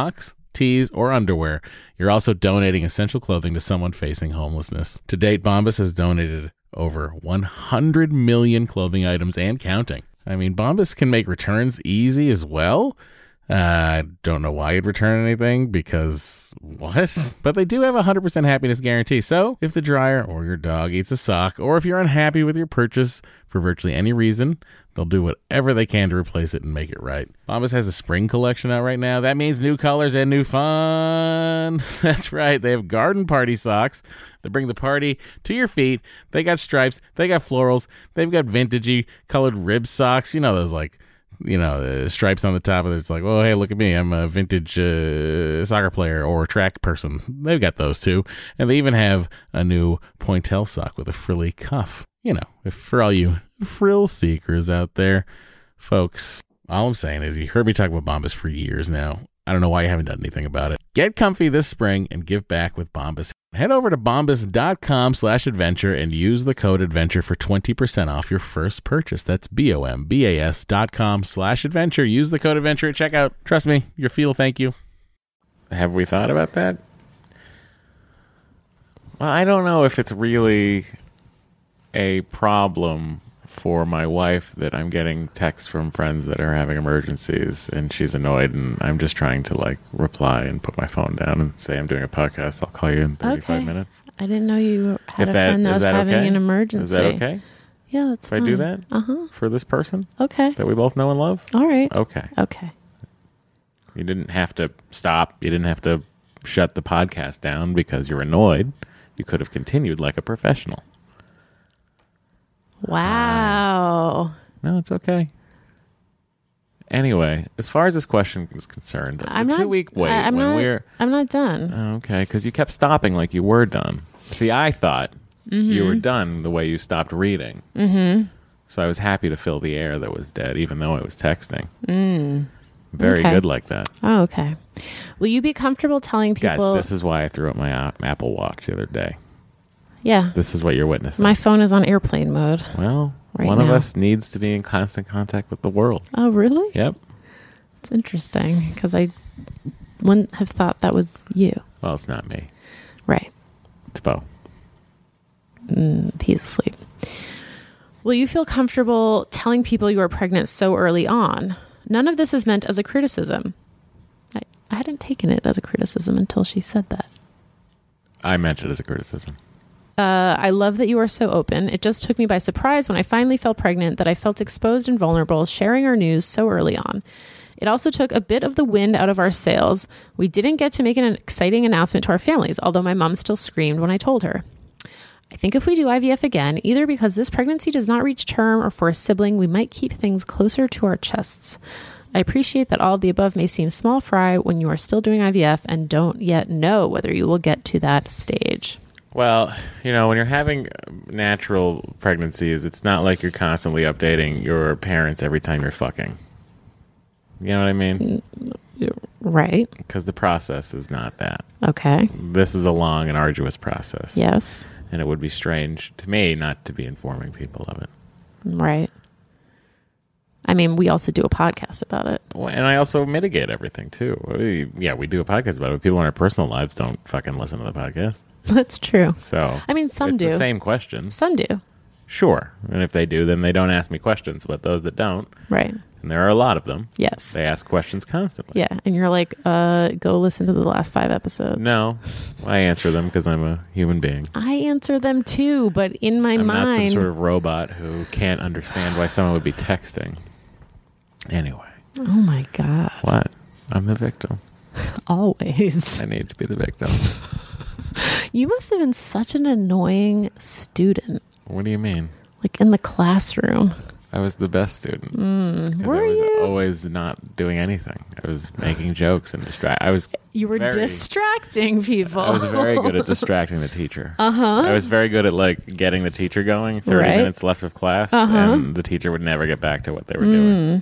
tees, or underwear, you're also donating essential clothing to someone facing homelessness. To date, Bombas has donated over one hundred million clothing items and counting. I mean, Bombas can make returns easy as well. Uh, I don't know why you'd return anything, because what? But they do have a one hundred percent happiness guarantee. So if the dryer or your dog eats a sock, or if you're unhappy with your purchase for virtually any reason, they'll do whatever they can to replace it and make it right. Bombas has a spring collection out right now. That means new colors and new fun. That's right. They have garden party socks that bring the party to your feet. They got stripes. They got florals. They've got vintagey colored rib socks. You know, those like, you know, uh, stripes on the top of it. It's like, oh, hey, look at me. I'm a vintage uh, soccer player or track person. They've got those too. And they even have a new pointelle sock with a frilly cuff. You know, if for all you frill seekers out there, folks, all I'm saying is you heard me talk about Bombas for years now. I don't know why you haven't done anything about it. Get comfy this spring and give back with Bombas. Head over to bombas.com slash adventure and use the code adventure for twenty percent off your first purchase. That's B-O-M-B-A-S dot com slash adventure. Use the code adventure at checkout. Trust me, your feet will thank you. Have we thought about that? Well, I don't know if it's really a problem for my wife that I'm getting texts from friends that are having emergencies and she's annoyed, and I'm just trying to like reply and put my phone down and say I'm doing a podcast. I'll call you in thirty-five Okay. minutes. I didn't know you had If a that- friend that is was that having okay? an emergency. Is that okay? Yeah, that's If fine. I do that Uh-huh. for this person Okay. that we both know and love? All right. Okay. Okay. You didn't have to stop. You didn't have to shut the podcast down because you're annoyed. You could have continued like a professional. Wow. No, it's okay. Anyway, as far as this question is concerned, I'm the not, two week wait I- I'm when not, we're I'm not done. oh, okay, because you kept stopping like you were done. See, I thought Mm-hmm. you were done the way you stopped reading. Mm-hmm. So I was happy to fill the air that was dead, even though I was texting. Mm. Very Okay. good like that, Oh, okay. Will you be comfortable telling guys. people? This is why I threw up my uh, Apple Watch the other day. yeah. This is what you're witnessing. My phone is on airplane mode. well, Right one of now. us needs to be in constant contact with the world. Oh, really? Yep. It's interesting because I wouldn't have thought that was you. Well, it's not me. Right. It's Bo. Mm, he's asleep. Will you feel comfortable telling people you are pregnant so early on? None of this is meant as a criticism. I, I hadn't taken it as a criticism until she said that. I meant it as a criticism. Uh, I love that you are so open. It just took me by surprise when I finally felt pregnant that I felt exposed and vulnerable sharing our news so early on. It also took a bit of the wind out of our sails. We didn't get to make an exciting announcement to our families, although my mom still screamed when I told her. I think if we do I V F again, either because this pregnancy does not reach term or for a sibling, we might keep things closer to our chests. I appreciate that all of the above may seem small fry when you are still doing I V F and don't yet know whether you will get to that stage. Well, you know, when you're having natural pregnancies, it's not like you're constantly updating your parents every time you're fucking. You know what I mean? Right. Because the process is not that. Okay. This is a long and arduous process. Yes. And it would be strange to me not to be informing people of it. Right. I mean, we also do a podcast about it. Well, and I also mitigate everything, too. We, yeah, we do a podcast about it. But people in our personal lives don't fucking listen to the podcast. That's true. So, I mean, some it's do. the same questions. Some do. Sure. And if they do, then they don't ask me questions. But those that don't, Right. and there are a lot of them, Yes. they ask questions constantly. Yeah. And you're like, uh, go listen to the last five episodes. No, I answer them because I'm a human being. I answer them too, but in my I'm mind. not some sort of robot who can't understand why someone would be texting. Anyway, Oh my God. what? I'm the victim. Always. I need to be the victim. You must have been such an annoying student, What do you mean? like in the classroom. I was the best student. because Mm, were I was you? always not doing anything. I was making jokes and distract. I was You were very- distracting people. I was very good at distracting the teacher. Uh-huh. I was very good at like getting the teacher going. thirty Right. minutes left of class, Uh-huh. and the teacher would never get back to what they were doing.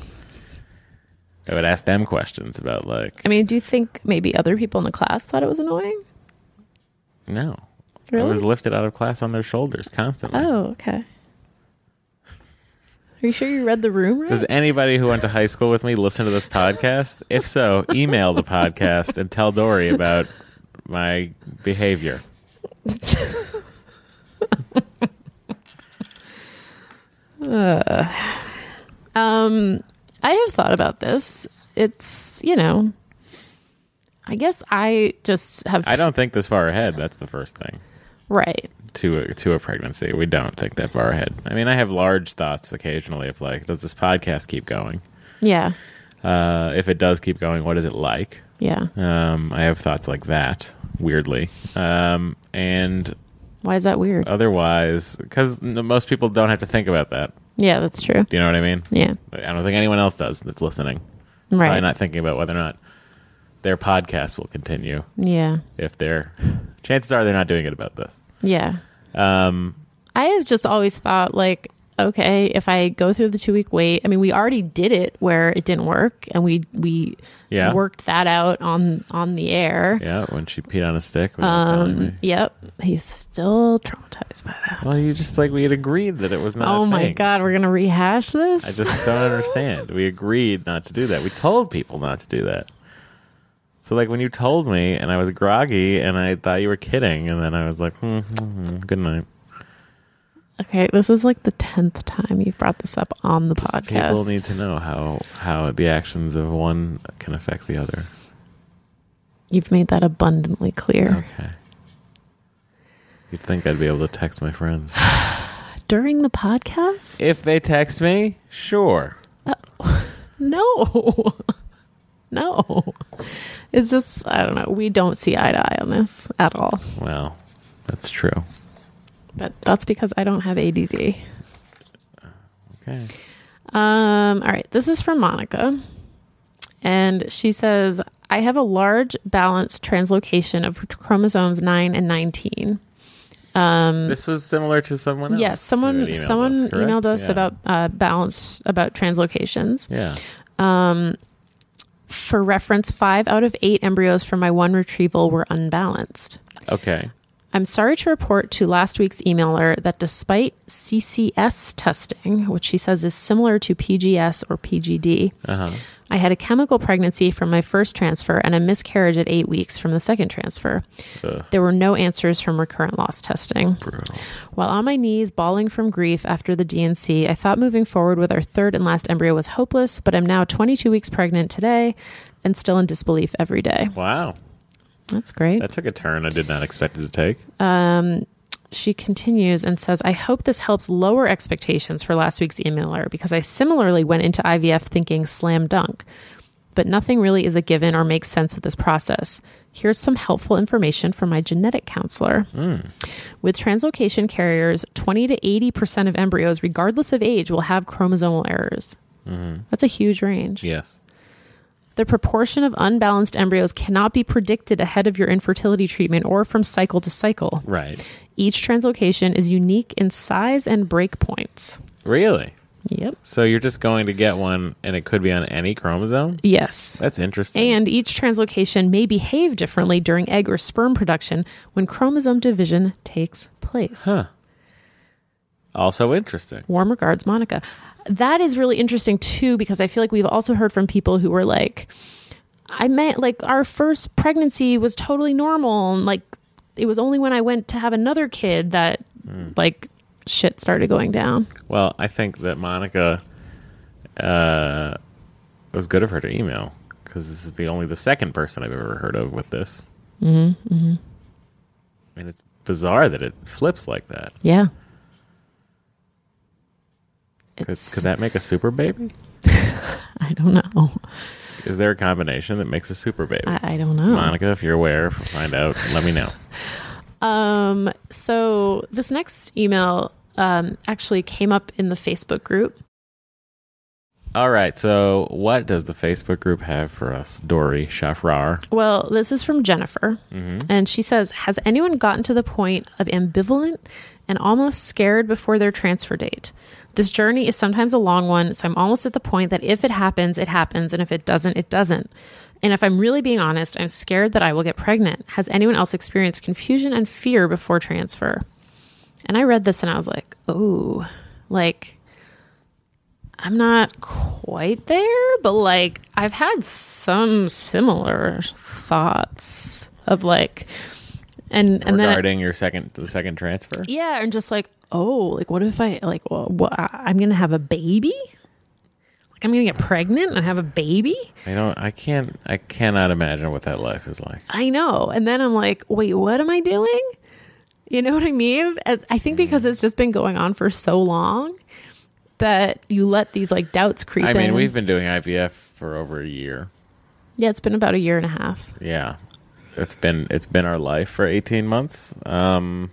I would ask them questions about like, I mean, do you think maybe other people in the class thought it was annoying? no. I Really? was lifted out of class on their shoulders constantly. Oh, okay. Are you sure you read the room right? Does anybody who went to high school with me listen to this podcast? If so, email the podcast and tell Dory about my behavior. uh, um, I have thought about this. It's, you know, I guess I just have... I don't think this far ahead. That's the first thing. Right. To a, to a pregnancy. We don't think that far ahead. I mean, I have large thoughts occasionally of like, does this podcast keep going? Yeah. Uh, if it does keep going, what is it like? Yeah. Um, I have thoughts like that, weirdly. Um, and why is that weird? Otherwise, because most people don't have to think about that. Yeah, that's true. Do you know what I mean? Yeah. I don't think anyone else does that's listening. Right. Probably not thinking about whether or not their podcast will continue. Yeah. If they're, chances are they're not doing it about this. Yeah. Um, I have just always thought, like, okay, if I go through the two week wait, I mean, we already did it where it didn't work, and we we yeah. worked that out on on the air. Yeah, when she peed on a stick. Um, yep, he's still traumatized by that. Well, you just like we had agreed that it was not. Oh a my thing. God, we're gonna rehash this. I just don't understand. We agreed not to do that. We told people not to do that. So, like, when you told me, and I was groggy, and I thought you were kidding, and then I was like, hmm, hmm, hmm, good night. Okay, this is like the tenth time you've brought this up on the Just podcast. People need to know how, how the actions of one can affect the other. You've made that abundantly clear. Okay. You'd think I'd be able to text my friends. During the podcast? If they text me, sure. Uh, no. No. It's just, I don't know. We don't see eye to eye on this at all. Well, that's true. But that's because I don't have A D D. Okay. Um, all right. This is from Monica. And she says, I have a large balanced translocation of chromosomes nine and nineteen. Um, this was similar to someone else. Yes, someone emailed someone us, emailed us yeah. about uh, balance, about translocations. Yeah. Um, for reference, five out of eight embryos from my one retrieval were unbalanced. Okay. I'm sorry to report to last week's emailer that despite C C S testing, which she says is similar to P G S or P G D, Uh-huh. I had a chemical pregnancy from my first transfer and a miscarriage at eight weeks from the second transfer. Ugh. There were no answers from recurrent loss testing. Brutal. While on my knees, bawling from grief after the D N C, I thought moving forward with our third and last embryo was hopeless, but I'm now twenty-two weeks pregnant today and still in disbelief every day. Wow. That's great. That took a turn I did not expect it to take. Um, she continues and says, I hope this helps lower expectations for last week's emailer because I similarly went into I V F thinking slam dunk, but nothing really is a given or makes sense with this process. Here's some helpful information from my genetic counselor. Mm. With translocation carriers, twenty to eighty percent of embryos, regardless of age, will have chromosomal errors. Mm-hmm. That's a huge range. Yes. The proportion of unbalanced embryos cannot be predicted ahead of your infertility treatment or from cycle to cycle. Right. Each translocation is unique in size and break points. Really? Yep. So you're just going to get one and it could be on any chromosome? Yes. That's interesting. And each translocation may behave differently during egg or sperm production when chromosome division takes place. Huh. Also interesting. Warm regards, Monica. That is really interesting too, because I feel like we've also heard from people who were like, I meant like our first pregnancy was totally normal. And like, it was only when I went to have another kid that mm. like shit started going down. Well, I think that Monica, uh, it was good of her to email because this is the only, the second person I've ever heard of with this. Mm-hmm, mm-hmm. And it's bizarre that it flips like that. Yeah. Could, could that make a super baby? I don't know. Is there a combination that makes a super baby? I, I don't know. Monica, if you're aware, find out. Let me know. Um. So this next email um, actually came up in the Facebook group. All right. So what does the Facebook group have for us, Dory Shafrar? Well, this is from Jennifer. Mm-hmm. And she says, has anyone gotten to the point of ambivalent and almost scared before their transfer date? This journey is sometimes a long one, so I'm almost at the point that if it happens, it happens, and if it doesn't, it doesn't. And if I'm really being honest, I'm scared that I will get pregnant. Has anyone else experienced confusion and fear before transfer? And I read this and I was like, oh, like, I'm not quite there, but like I've had some similar thoughts of like, and and then Regarding your second the second transfer? yeah, and just like, oh, like what if I like, well, what, I'm gonna have a baby? Like I'm gonna get pregnant and have a baby? I don't. I can't. I cannot imagine what that life is like. I know. And then I'm like, wait, what am I doing? You know what I mean? And I think because it's just been going on for so long that you let these like doubts creep I in. mean, we've been doing I V F for over a year. Yeah, it's been about a year and a half. Yeah, it's been it's been our life for eighteen months. Um,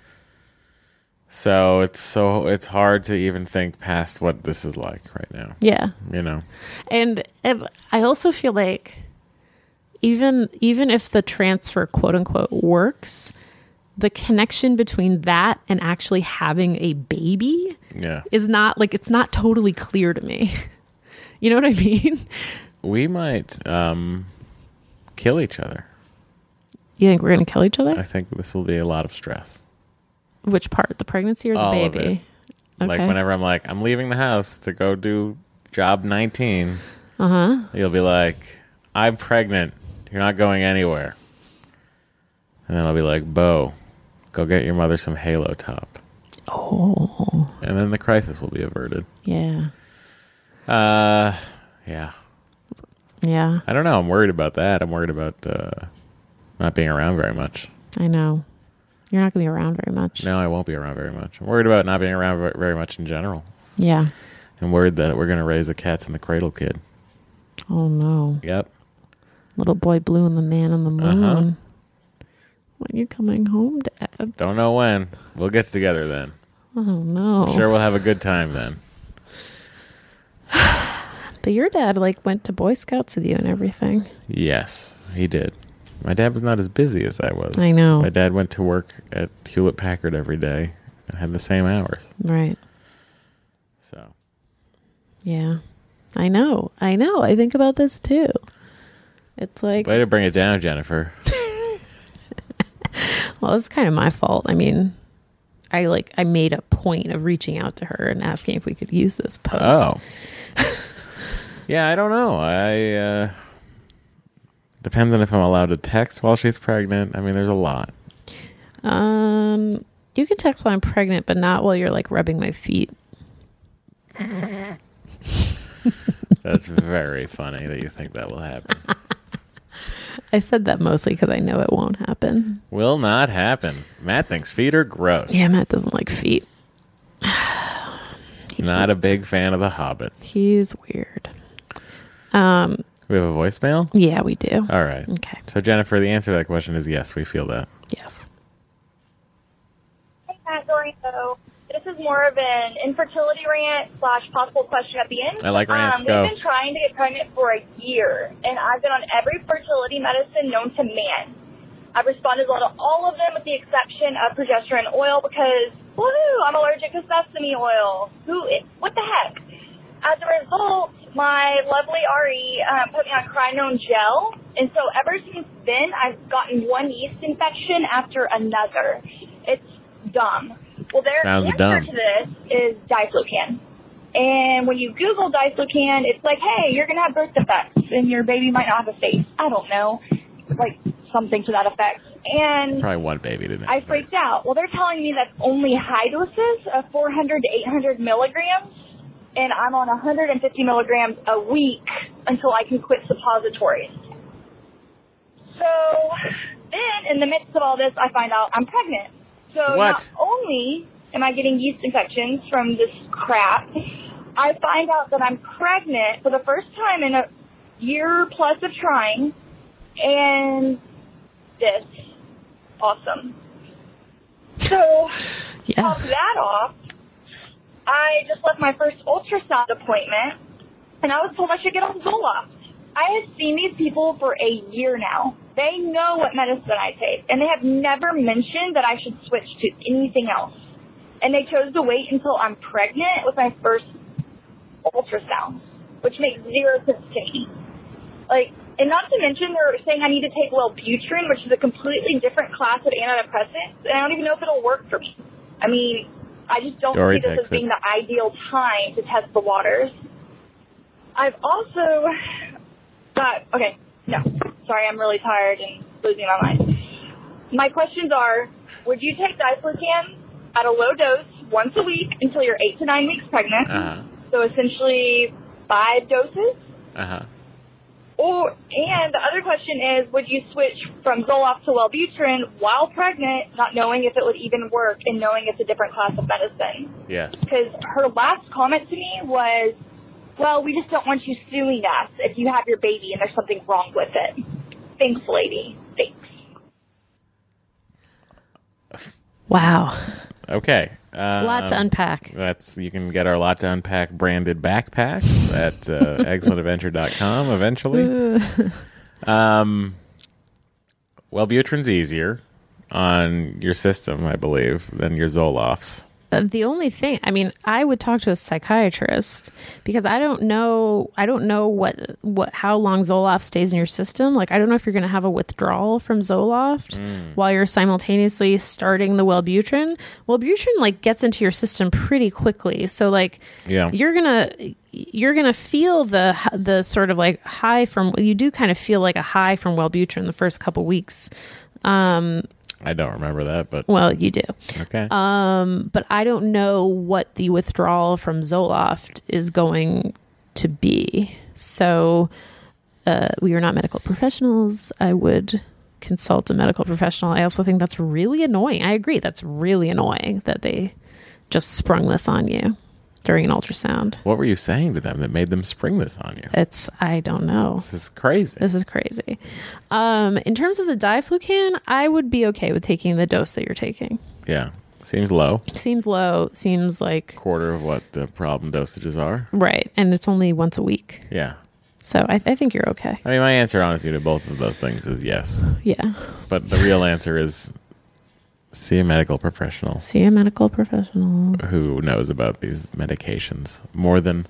so it's so it's hard to even think past what this is like right now. Yeah. You know. And, and I also feel like even even if the transfer quote unquote works, the connection between that and actually having a baby Yeah. is not like it's not totally clear to me. You know what I mean? We might um, kill each other. You think we're gonna kill each other? I think this will be a lot of stress. Which part? The pregnancy or the All of baby? it. Like whenever I'm like, I'm leaving the house to go do job nineteen, Uh-huh. you'll be like, I'm pregnant. You're not going anywhere. And then I'll be like, Bo, go get your mother some Halo Top. Oh. And then the crisis will be averted. Yeah. Uh, yeah. Yeah. I don't know. I'm worried about that. I'm worried about uh, not being around very much. I know. You're not gonna be around very much. No, I won't be around very much. I'm worried about not being around ve- very much in general. Yeah. I'm worried that we're going to raise a cats in the cradle kid. Oh no. Yep. Little boy blue and the man on the moon. Uh-huh. When you coming home, Dad? Don't know when. We'll get together then. Oh no. Sure, we'll have a good time then. But your dad like went to Boy Scouts with you and everything. Yes, he did. My dad was not as busy as I was. I know. My dad went to work at Hewlett Packard every day and had the same hours. Right. So, Yeah. I know. I know. I think about this too. It's like, way to bring it down, Jennifer. well, it's kind of my fault. I mean, I like I made a point of reaching out to her and asking if we could use this post. Oh. Yeah, I don't know. I uh depends on if I'm allowed to text while she's pregnant. I mean, there's a lot. Um, you can text while I'm pregnant, but not while you're like rubbing my feet. That's very funny that you think that will happen. I said that mostly because I know it won't happen. Will not happen. Matt thinks feet are gross. Yeah, Matt doesn't like feet. Not a big fan of The Hobbit. He's weird. Um, We have a voicemail? yeah, we do. All right. Okay. So, Jennifer, the answer to that question is yes, we feel that. Yes. Hey, Matt Dorito. This is more of an infertility rant slash possible question at the end. I like rants. Um, Go. We've been trying to get pregnant for a year, and I've been on every fertility medicine known to man. I've responded well to all of them with the exception of progesterone oil because, woohoo, I'm allergic to sesame oil. Who? What the heck? As a result, my lovely R E um, put me on Crinone gel, and so ever since then, I've gotten one yeast infection after another. It's dumb. Well, their Sounds answer dumb. to this is Diflucan. And when you Google Diflucan, it's like, hey, you're going to have birth defects, and your baby might not have a face. I don't know. Like, something to that effect. And Probably one baby didn't. I freaked out. Well, they're telling me that's only high doses of four hundred to eight hundred milligrams, and I'm on one hundred fifty milligrams a week until I can quit suppositories. So then, in the midst of all this, I find out I'm pregnant. So What? not only am I getting yeast infections from this crap, I find out that I'm pregnant for the first time in a year plus of trying, and this. Awesome. So, Yeah. top that off, I just left my first ultrasound appointment, and I was told I should get on Zoloft. I have seen these people for a year now. They know what medicine I take, and they have never mentioned that I should switch to anything else. And they chose to wait until I'm pregnant with my first ultrasound, which makes zero sense to me. Like, and not to mention they're saying I need to take Wellbutrin, which is a completely different class of antidepressants, and I don't even know if it'll work for me. I mean, I just don't Dory see this takes as being it. the ideal time to test the waters. I've also got, okay, no, sorry, I'm really tired and losing my mind. My questions are, would you take diflucan at a low dose once a week until you're eight to nine weeks pregnant? Uh-huh. So essentially five doses? Uh-huh. Or, and the other question is, would you switch from Zoloft to Wellbutrin while pregnant, not knowing if it would even work and knowing it's a different class of medicine? Yes. Because her last comment to me was, well, we just don't want you suing us if you have your baby and there's something wrong with it. Thanks, lady. Thanks. Wow. Okay. Um, A lot to unpack. That's you can get our Lot to Unpack branded backpacks at uh, excellent adventure dot com eventually. um, Wellbutrin's easier on your system, I believe, than your Zolofts. Uh, The only thing, I mean, I would talk to a psychiatrist because I don't know, I don't know what, what, how long Zoloft stays in your system. Like, I don't know if you're going to have a withdrawal from Zoloft while you're simultaneously starting the Wellbutrin. Wellbutrin, like, gets into your system pretty quickly. So, like, Yeah. you're going to, you're going to feel the, the sort of like high from, you do kind of feel like a high from Wellbutrin the first couple weeks. Um, I don't remember that, but well, you do. okay. Um, but I don't know what the withdrawal from Zoloft is going to be. So uh, we are not medical professionals. I would consult a medical professional. I also think that's really annoying. I agree. That's really annoying that they just sprung this on you during an ultrasound. What were you saying to them that made them spring this on you? It's, I don't know. This is crazy. This is crazy. Um, in terms of the diflucan, I would be okay with taking the dose that you're taking. Yeah. Seems low. Seems low. Seems like Quarter of what the problem dosages are. right, and it's only once a week, Yeah. so I, I think you're okay. I mean, my answer, honestly, to both of those things is yes. Yeah, But the real answer is see a medical professional see a medical professional. who knows about these medications more than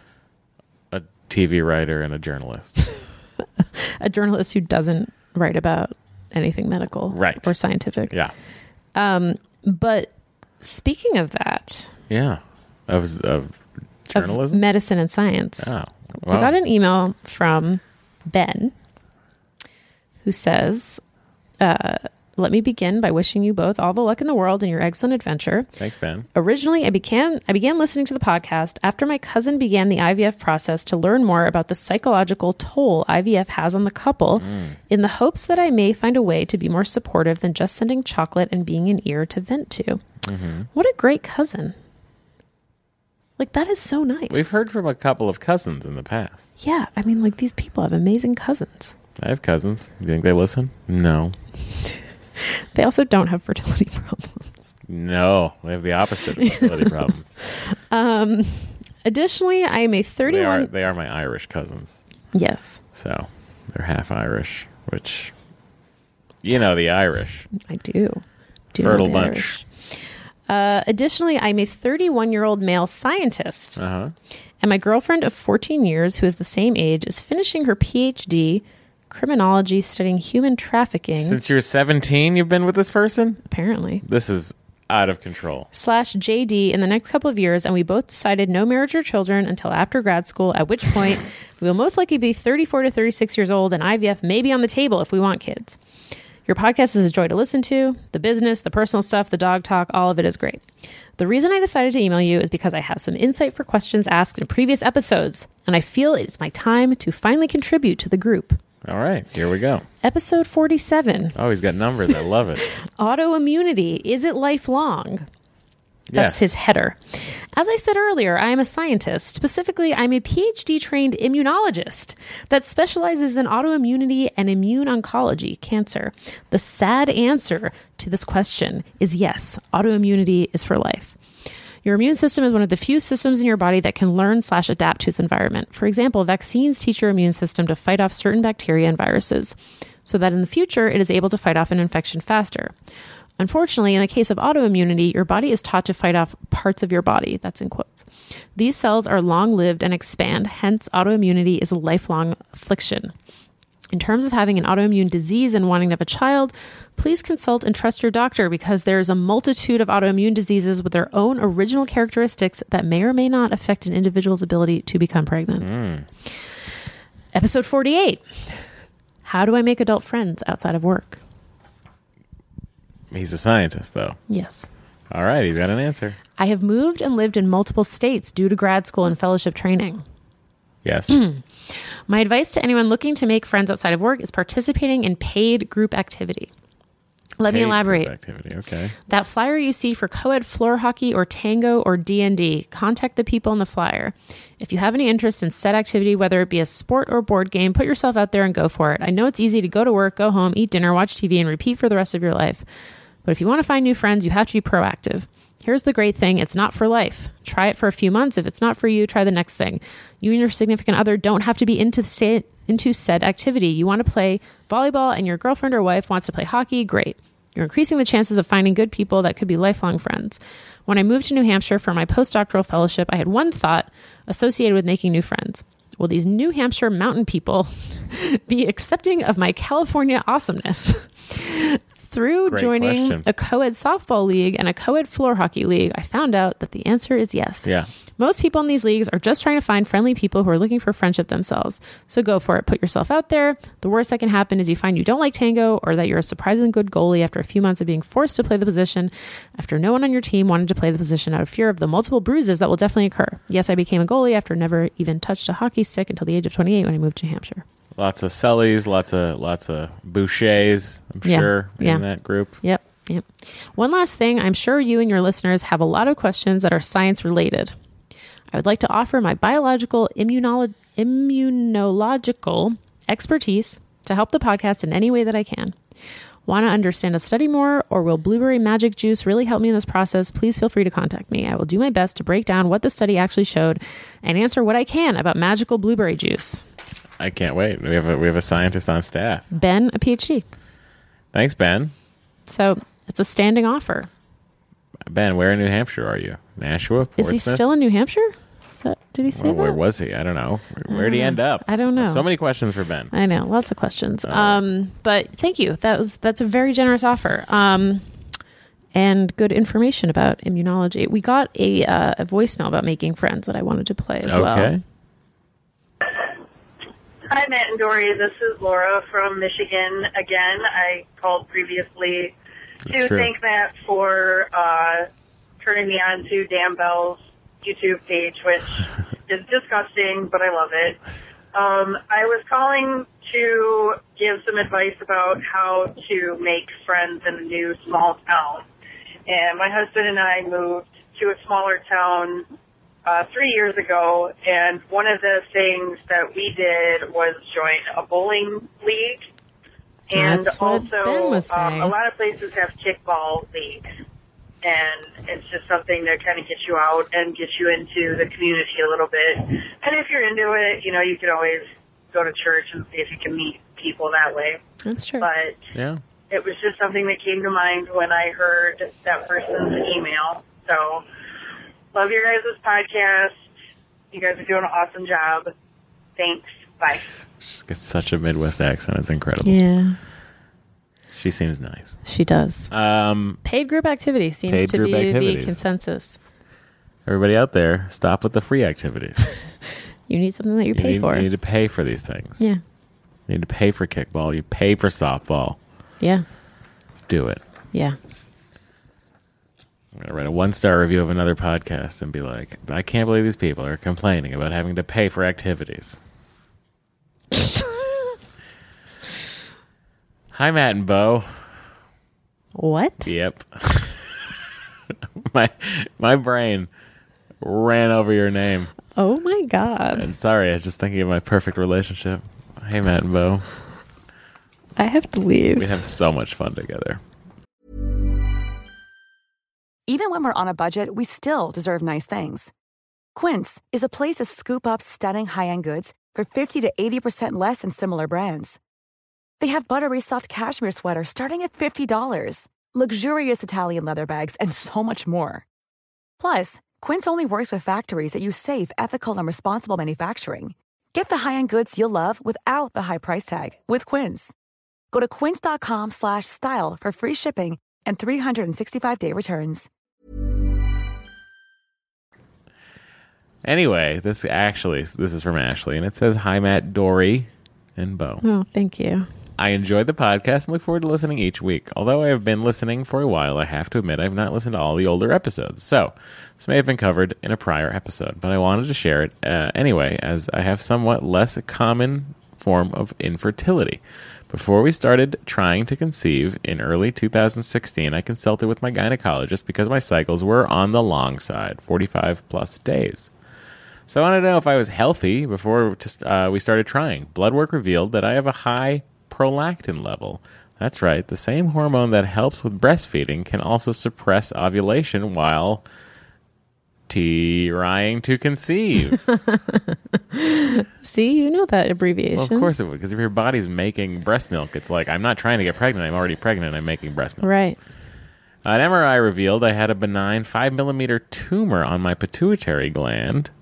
a T V writer and a journalist. A journalist who doesn't write about anything medical, Right. or scientific. Yeah. Um, but speaking of that, Yeah. Of, of of journalism? medicine and science, Oh. I got an email from Ben who says, uh, let me begin by wishing you both all the luck in the world in your excellent adventure. Thanks, Ben. Originally, I began I began listening to the podcast after my cousin began the I V F process to learn more about the psychological toll I V F has on the couple, in the hopes that I may find a way to be more supportive than just sending chocolate and being an ear to vent to. What a great cousin. Like, that is so nice. We've heard from a couple of cousins in the past. Yeah, I mean, like, these people have amazing cousins. I have cousins. You think they listen? No. They also don't have fertility problems. No. They have the opposite of fertility problems. Um, additionally, I am a They thirty-one... are, they are my Irish cousins. Yes, So they're half Irish, which, you know, the Irish. I do. do Fertile know the bunch. Irish. Uh, additionally, I'm a thirty-one-year-old male scientist, Uh-huh. and my girlfriend of fourteen years, who is the same age, is finishing her P H D criminology studying human trafficking, Since you're seventeen, you've been with this person? apparently, This is out of control. slash J D in the next couple of years, and we both decided no marriage or children until after grad school, at which point we will most likely be thirty-four to thirty-six years old, and I V F may be on the table if we want kids. Your podcast is a joy to listen to. The business, the personal stuff, the dog talk, all of it is great. The reason I decided to email you is because I have some insight for questions asked in previous episodes, and I feel it's my time to finally contribute to the group. All right, here we go. Episode forty-seven, Oh, he's got numbers. I love it. autoimmunity. Is it lifelong? That's Yes. his header. As I said earlier, I am a scientist. Specifically, I'm a P H D trained immunologist that specializes in autoimmunity and immune oncology, cancer. The sad answer to this question is yes, autoimmunity is for life. Your immune system is one of the few systems in your body that can learn slash adapt to its environment. For example, vaccines teach your immune system to fight off certain bacteria and viruses so that in the future it is able to fight off an infection faster. Unfortunately, in the case of autoimmunity, your body is taught to fight off parts of your body. That's in quotes. These cells are long-lived and expand. Hence, autoimmunity is a lifelong affliction. In terms of having an autoimmune disease and wanting to have a child, please consult and trust your doctor because there's a multitude of autoimmune diseases with their own original characteristics that may or may not affect an individual's ability to become pregnant. Mm. Episode forty-eight. How do I make adult friends outside of work? He's a scientist, though. Yes. All right, he's got an answer. I have moved and lived in multiple states due to grad school and fellowship training. Yes. My advice to anyone looking to make friends outside of work is participating in paid group activity. Let me Paid elaborate. group activity. Okay. That flyer you see for co-ed floor hockey or tango or D and D, contact the people on the flyer. If you have any interest in said activity, whether it be a sport or board game, put yourself out there and go for it. I know it's easy to go to work, go home, eat dinner, watch T V, and repeat for the rest of your life. But if you want to find new friends, you have to be proactive. Here's the great thing. It's not for life. Try it for a few months. If it's not for you, try the next thing. You and your significant other don't have to be into the, into said activity. You want to play volleyball and your girlfriend or wife wants to play hockey? Great. You're increasing the chances of finding good people that could be lifelong friends. When I moved to New Hampshire for my postdoctoral fellowship, I had one thought associated with making new friends. Will these New Hampshire mountain people be accepting of my California awesomeness? Through Great joining question. a co-ed softball league and a co-ed floor hockey league, I found out that the answer is yes. Yeah. Most people in these leagues are just trying to find friendly people who are looking for friendship themselves. So go for it. Put yourself out there. The worst that can happen is you find you don't like tango or that you're a surprisingly good goalie after a few months of being forced to play the position after no one on your team wanted to play the position out of fear of the multiple bruises that will definitely occur. Yes, I became a goalie after never even touched a hockey stick until the age of twenty-eight when I moved to New Hampshire. Lots of Sullys, lots of lots of Bouchers, I'm Yeah, sure, in yeah. that group. Yep. Yep. One last thing. I'm sure you and your listeners have a lot of questions that are science related. I would like to offer my biological immunolo- immunological expertise to help the podcast in any way that I can. Want to understand a study more, or will blueberry magic juice really help me in this process? Please feel free to contact me. I will do my best to break down what the study actually showed and answer what I can about magical blueberry juice. I can't wait. We have a, we have a scientist on staff. Ben, a P H D. Thanks, Ben. So it's a standing offer. Ben, where in New Hampshire are you? Nashua? Is he Portsmouth? still in New Hampshire? Is that, did he say Well, that? where was he? I don't know. Where did he know. end up? I don't know. So many questions for Ben. I know, lots of questions. Um, but thank you. That was that's a very generous offer. Um, and good information about immunology. We got a uh, a voicemail about making friends that I wanted to play as well. Okay. Hi, Matt and Dory. This is Laura from Michigan again. I called previously That's to true. thank Matt for uh, turning me on to Dan Bell's YouTube page, which is disgusting, but I love it. Um, I was calling to give some advice about how to make friends in a new small town. And my husband and I moved to a smaller town uh, three years ago, and one of the things that we did was join a bowling league. And That's what also, Ben was um, saying. a lot of places have kickball leagues. And it's just something to kind of get you out and get you into the community a little bit. And if you're into it, you know, you can always go to church and see if you can meet people that way. That's true. But Yeah. it was just something that came to mind when I heard that person's email. So, love your guys' podcast. You guys are doing an awesome job. Thanks. Bye. She's got such a Midwest accent. It's incredible. Yeah, She seems nice. she does. Um, Paid group activity seems Paid to group be the activities. consensus. everybody out there, stop with the free activities. You need something that you pay need, for. You need to pay for these things. Yeah, You need to pay for kickball. You pay for softball. yeah, Do it. yeah. I'm going to write a one-star review of another podcast and be like, I can't believe these people are complaining about having to pay for activities. Hi, Matt and Bo. What? Yep. my my brain ran over your name. Oh my God! And sorry, I was just thinking of my perfect relationship. Hey, Matt and Bo. I have to leave. We have so much fun together. Even when we're on a budget, we still deserve nice things. Quince is a place to scoop up stunning high-end goods for fifty to eighty percent less than similar brands. They have buttery soft cashmere sweaters starting at fifty dollars, luxurious Italian leather bags, and so much more. Plus, Quince only works with factories that use safe, ethical, and responsible manufacturing. Get the high-end goods you'll love without the high price tag with Quince. Go to quince.com slash style for free shipping and three sixty-five day returns. Anyway, this actually, this is from Ashley, and it says, "Hi, Matt, Dory, and Bo. Oh, thank you. I enjoy the podcast and look forward to listening each week. Although I have been listening for a while, I have to admit I have not listened to all the older episodes. So, this may have been covered in a prior episode, but I wanted to share it uh, anyway, as I have somewhat less common form of infertility. Before we started trying to conceive in early two thousand sixteen, I consulted with my gynecologist because my cycles were on the long side, forty-five plus days. So I wanted to know if I was healthy before just, uh, we started trying. Blood work revealed that I have a high prolactin level. That's right, the same hormone that helps with breastfeeding can also suppress ovulation while trying to conceive. See, you know that abbreviation. Well, of course it would, because if your body's making breast milk, it's like, I'm not trying to get pregnant, I'm already pregnant, I'm making breast milk. Right. An M R I revealed I had a benign five millimeter tumor on my pituitary gland,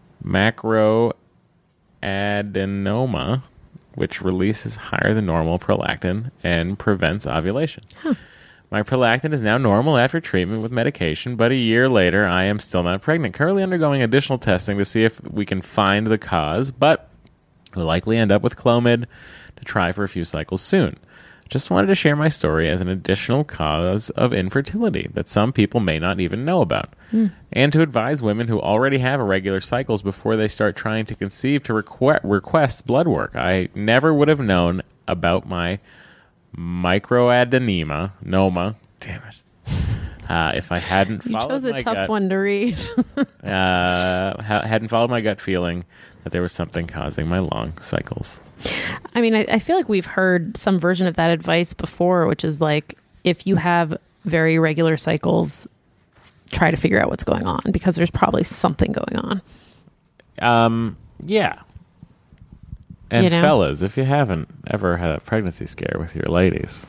macroadenoma, which releases higher than normal prolactin and prevents ovulation. Huh. My prolactin is now normal after treatment with medication, but a year later, I am still not pregnant. Currently undergoing additional testing to see if we can find the cause, but we'll likely end up with Clomid to try for a few cycles soon. Just wanted to share my story as an additional cause of infertility that some people may not even know about, mm. and to advise women who already have irregular cycles before they start trying to conceive to requ- request blood work. I never would have known about my microadenoma, noma, damn it, uh, if I hadn't you followed chose a my tough gut, one to read. uh, ha- hadn't followed my gut feeling that there was something causing my long cycles. I mean, I, I feel like we've heard some version of that advice before, which is like, if you have very irregular cycles, try to figure out what's going on, because there's probably something going on. Um, yeah. And you know? Fellas, if you haven't ever had a pregnancy scare with your ladies,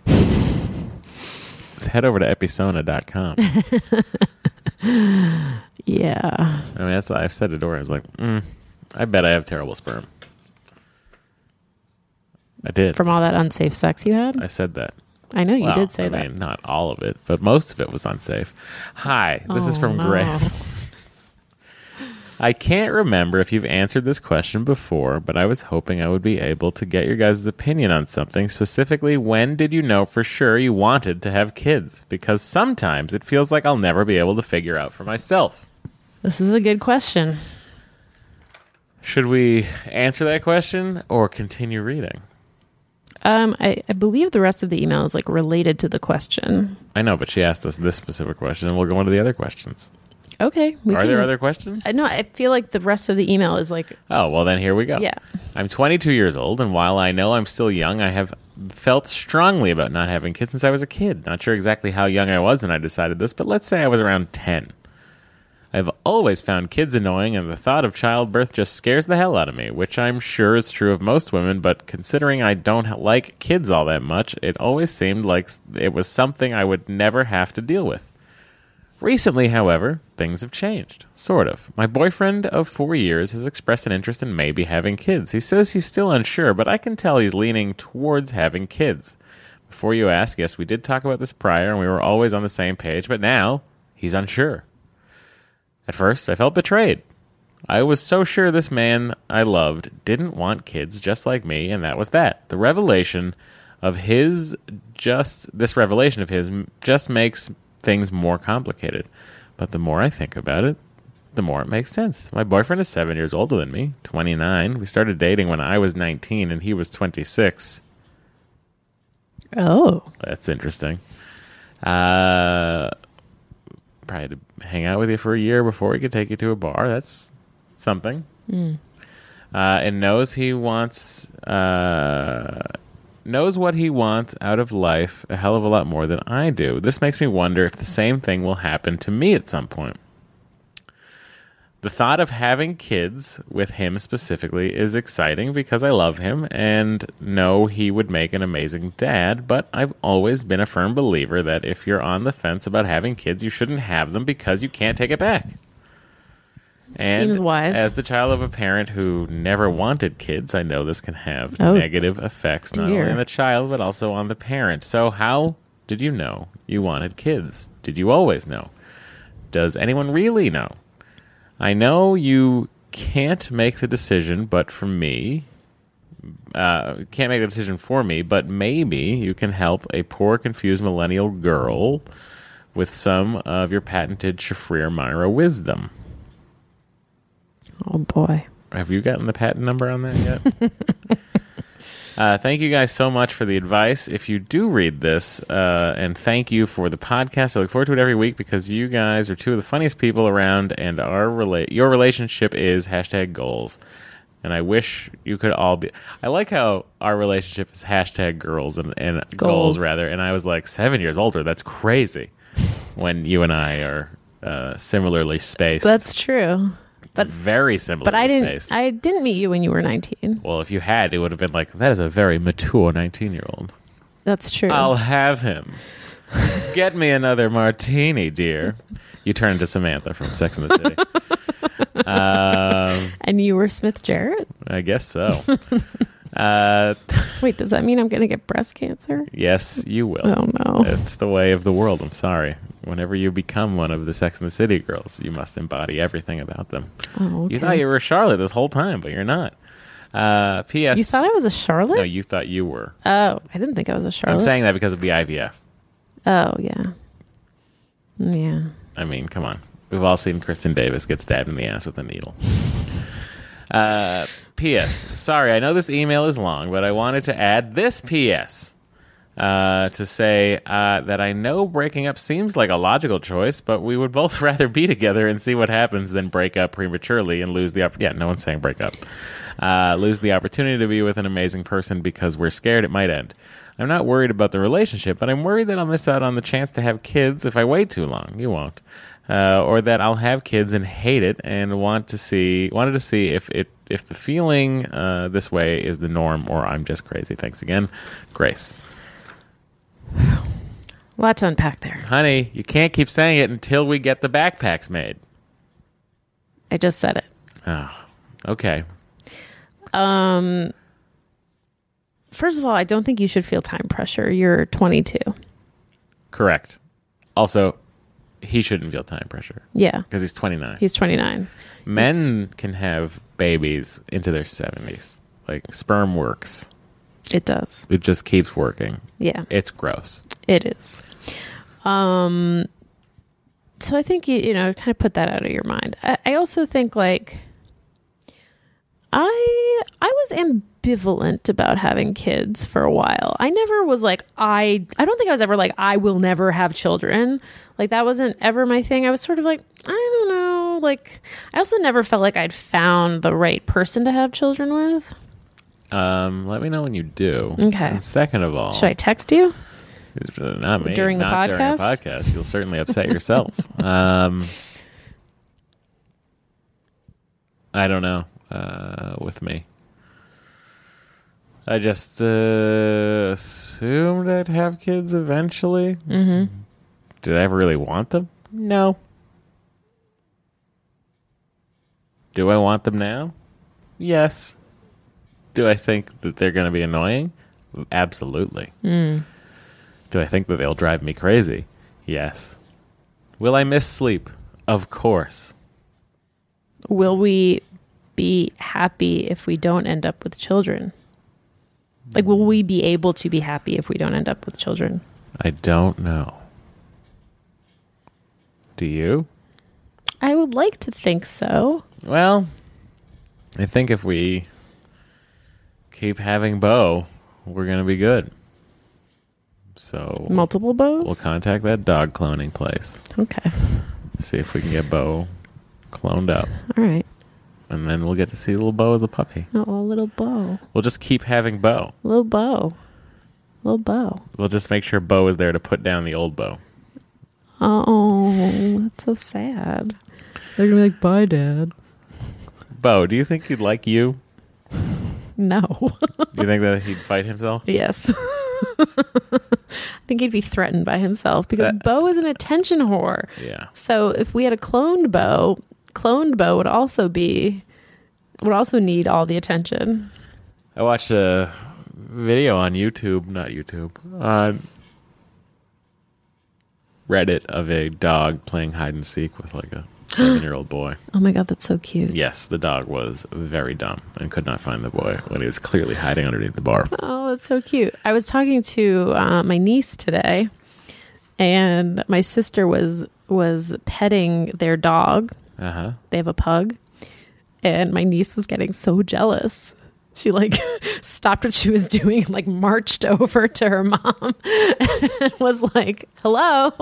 head over to Episona dot com. Yeah. I mean, that's what I've said to Dora. I was like, mm, I bet I have terrible sperm. I did. From all that unsafe sex you had? I said that. I know you well, did say I that. I mean, not all of it, but most of it was unsafe. Hi, this oh, is from no. Grace. I can't remember if you've answered this question before, but I was hoping I would be able to get your guys' opinion on something. Specifically, when did you know for sure you wanted to have kids? Because sometimes it feels like I'll never be able to figure out for myself. This is a good question. Should we answer that question or continue reading? Um, I, I believe the rest of the email is like related to the question. I know, but she asked us this specific question, and we'll go into the other questions. Okay. We Are can, there other questions? I know. I feel like the rest of the email is like... Oh, well, then here we go. Yeah. I'm twenty-two years old, and while I know I'm still young, I have felt strongly about not having kids since I was a kid. Not sure exactly how young I was when I decided this, but let's say I was around ten. I've always found kids annoying, and the thought of childbirth just scares the hell out of me, which I'm sure is true of most women, but considering I don't like kids all that much, it always seemed like it was something I would never have to deal with. Recently, however, things have changed. Sort of. My boyfriend of four years has expressed an interest in maybe having kids. He says he's still unsure, but I can tell he's leaning towards having kids. Before you ask, yes, we did talk about this prior, and we were always on the same page, but now he's unsure. At first, I felt betrayed. I was so sure this man I loved didn't want kids just like me, and that was that. The revelation of his just, this revelation of his just makes things more complicated. But the more I think about it, the more it makes sense. My boyfriend is seven years older than me, twenty-nine. We started dating when I was nineteen and he was twenty-six. Oh. That's interesting. Uh, probably had to hang out with you for a year before we could take you to a bar. That's something. Mm. Uh, and knows he wants... Uh, knows what he wants out of life a hell of a lot more than I do. This makes me wonder if the same thing will happen to me at some point. The thought of having kids with him specifically is exciting because I love him and know he would make an amazing dad, but I've always been a firm believer that if you're on the fence about having kids, you shouldn't have them because you can't take it back. And Seems wise. as the child of a parent who never wanted kids, I know this can have Oh, negative effects not dear. only on the child but also on the parent. So how did you know you wanted kids? Did you always know? Does anyone really know? I know you can't make the decision, but for me, uh, can't make the decision for me, but maybe you can help a poor, confused millennial girl with some of your patented Shafrir Myra wisdom. Oh, boy. Have you gotten the patent number on that yet? uh, thank you guys so much for the advice. If you do read this, uh, and thank you for the podcast. I look forward to it every week because you guys are two of the funniest people around, and our rela- your relationship is hashtag goals. And I wish you could all be... I like how our relationship is hashtag girls and, and goals. Goals. rather. And I was like, seven years older. That's crazy. When you and I are uh, similarly spaced. That's true. But very similar. but I didn't spaced. I didn't meet you when you were nineteen. Well, if you had, it would have been like, that is a very mature nineteen-year-old. That's true. I'll have him. Get me another martini, dear. You turned to Samantha from Sex and the City. um, and you were Smith Jarrett? I guess so. uh, Wait, does that mean I'm going to get breast cancer? yes, you will. Oh, no. It's the way of the world. I'm sorry. Whenever you become one of the Sex and the City girls, you must embody everything about them. Oh, okay. You thought you were Charlotte this whole time, but you're not. Uh, P S. You thought I was a Charlotte? No, you thought you were. Oh, I didn't think I was a Charlotte. I'm saying that because of the I V F. Oh, yeah. Yeah. I mean, come on. We've all seen Kristen Davis get stabbed in the ass with a needle. uh, P S. Sorry, I know this email is long, but I wanted to add this P S. Uh, to say uh, that I know breaking up seems like a logical choice, but we would both rather be together and see what happens than break up prematurely and lose the opportunity. Yeah, no one's saying break up. Uh, lose the opportunity to be with an amazing person because we're scared it might end. I'm not worried about the relationship, but I'm worried that I'll miss out on the chance to have kids if I wait too long. You won't. Uh, or that I'll have kids and hate it and want to see wanted to see if it if the feeling uh, this way is the norm or I'm just crazy. Thanks again, Grace. A lot to unpack there. Honey, you can't keep saying it until we get the backpacks made. I just said it. Oh, okay. Um, first of all, I don't think you should feel time pressure. You're twenty-two. Correct. Also, he shouldn't feel time pressure. Yeah. Because he's twenty-nine. He's twenty-nine. Men can have babies into their seventies. Like, sperm works. It does. It just keeps working. Yeah. It's gross. It is. Um, so I think, you, you know, kind of put that out of your mind. I, I also think, like, I I was ambivalent about having kids for a while. I never was like, I, I don't think I was ever like, I will never have children. Like, that wasn't ever my thing. I was sort of like, I don't know. Like, I also never felt like I'd found the right person to have children with. Um, let me know when you do. Okay. And second of all, Should I text you? not me. During the not during a podcast? podcast. You'll certainly upset yourself. um, I don't know. Uh, with me, I just uh, assumed I'd have kids eventually. Mm-hmm. Did I ever really want them? No. Do I want them now? Yes. Do I think that they're going to be annoying? Absolutely. Mm. Do I think that they'll drive me crazy? Yes. Will I miss sleep? Of course. Will we be happy if we don't end up with children? Like, will we be able to be happy if we don't end up with children? I don't know. Do you? I would like to think so. Well, I think if we keep having Bo, we're going to be good. So Multiple bows? we'll contact that dog cloning place. Okay. See if we can get Bo cloned up. All right. And then we'll get to see little Bo as a puppy. Oh, a little bow. We'll just keep having Bo. Little bow. Little bow. We'll just make sure Bo is there to put down the old Bo. Oh, that's so sad. They're going to be like, bye, Dad. Bo, do you think he'd like you? No. Do you think that he'd fight himself? Yes. I think he'd be threatened by himself because That- Bo is an attention whore. Yeah. So if we had a cloned Bo, cloned Bo would also be would also need all the attention. I watched a video on YouTube, not YouTube, on Reddit of a dog playing hide and seek with like a seven-year-old boy. Oh my god, that's so cute. Yes, the dog was very dumb and could not find the boy when he was clearly hiding underneath the bar. Oh, that's so cute. I was talking to uh, my niece today, and my sister was was petting their dog. Uh-huh. They have a pug, and my niece was getting so jealous. She like stopped what she was doing and like marched over to her mom and was like, hello.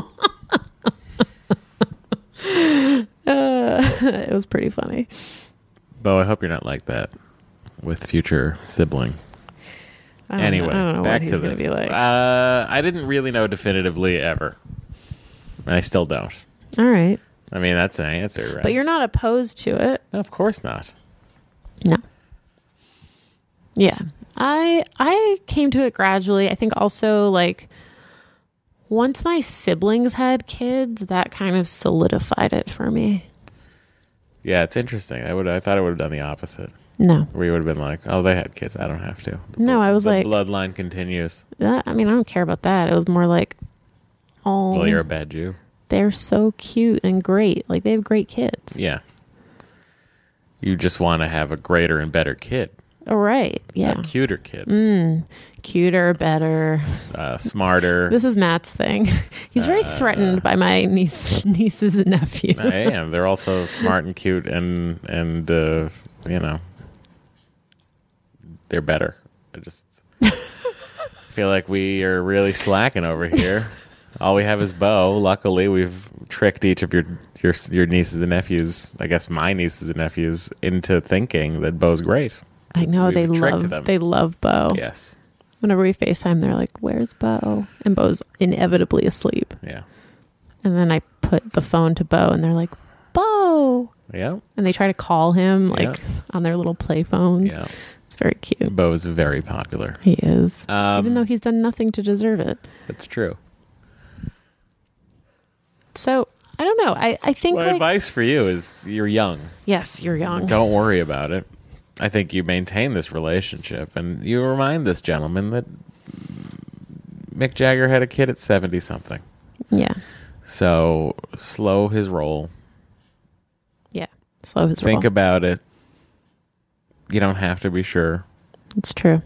uh, it was pretty funny. Bo, I hope you're not like that with future sibling. I don't Anyway, know, I don't know back what he's to gonna this. be like. Uh, I didn't really know definitively ever. And I still don't. All right. I mean, that's an answer, right? But you're not opposed to it. No, of course not. No. Yeah. I I came to it gradually. I think also like once my siblings had kids, that kind of solidified it for me. Yeah, it's interesting. I would I thought I would have done the opposite. No. Where you would have been like, oh, they had kids. I don't have to. The No, I was the like- bloodline continues. That, I mean, I don't care about that. It was more like, oh, Well, you're a bad Jew. they're so cute and great. Like they have great kids. Yeah. You just want to have a greater and better kid. Oh, right. Yeah. A cuter kid. Mm, cuter, better. Uh, smarter. This is Matt's thing. He's very Uh, threatened by my niece, nieces and nephew. I am. They're also smart and cute and, and uh, you know, they're better. I just feel like we are really slacking over here. All we have is Bo. Luckily, we've tricked each of your your your nieces and nephews, I guess my nieces and nephews, into thinking that Bo's great. I know We've they tricked love them. they love Bo. Yes. Whenever we FaceTime, they're like, "Where's Bo?" And Bo's inevitably asleep. Yeah. And then I put the phone to Bo, and they're like, "Bo!" Yeah. And they try to call him like Yeah. on their little play phones. Yeah. It's very cute. Bo is very popular. He is, Um, even though he's done nothing to deserve it. That's true. So I don't know. I I think My like advice for you is you're young. yes, you're young. Don't worry about it. I think you maintain this relationship and you remind this gentleman that Mick Jagger had a kid at seventy something. Yeah, So slow his roll. yeah. Slow his Think roll. about it. You don't have to be sure. It's true.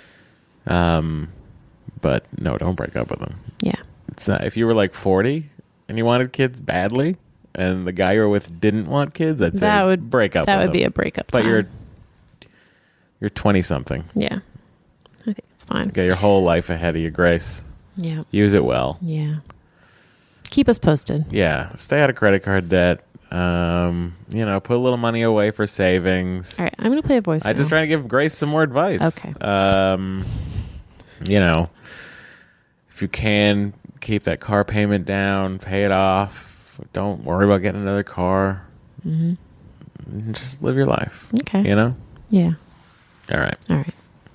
Um, but no, don't break up with him. Yeah. It's not, if you were like forty and you wanted kids badly and the guy you were with didn't want kids, I'd say That would break up That with would be him. a breakup. But time. you're you're twenty something. yeah. I think it's fine. You got your whole life ahead of you, Grace. Yeah. Use it well. Yeah. Keep us posted. Yeah. Stay out of credit card debt. Um, you know, put a little money away for savings. All right, I'm gonna play a voice. I just trying to give Grace some more advice. Okay. Um, you know, if you can keep that car payment down, pay it off. Don't worry about getting another car. Mm-hmm. Just live your life. Okay. You know. Yeah. All right. All right.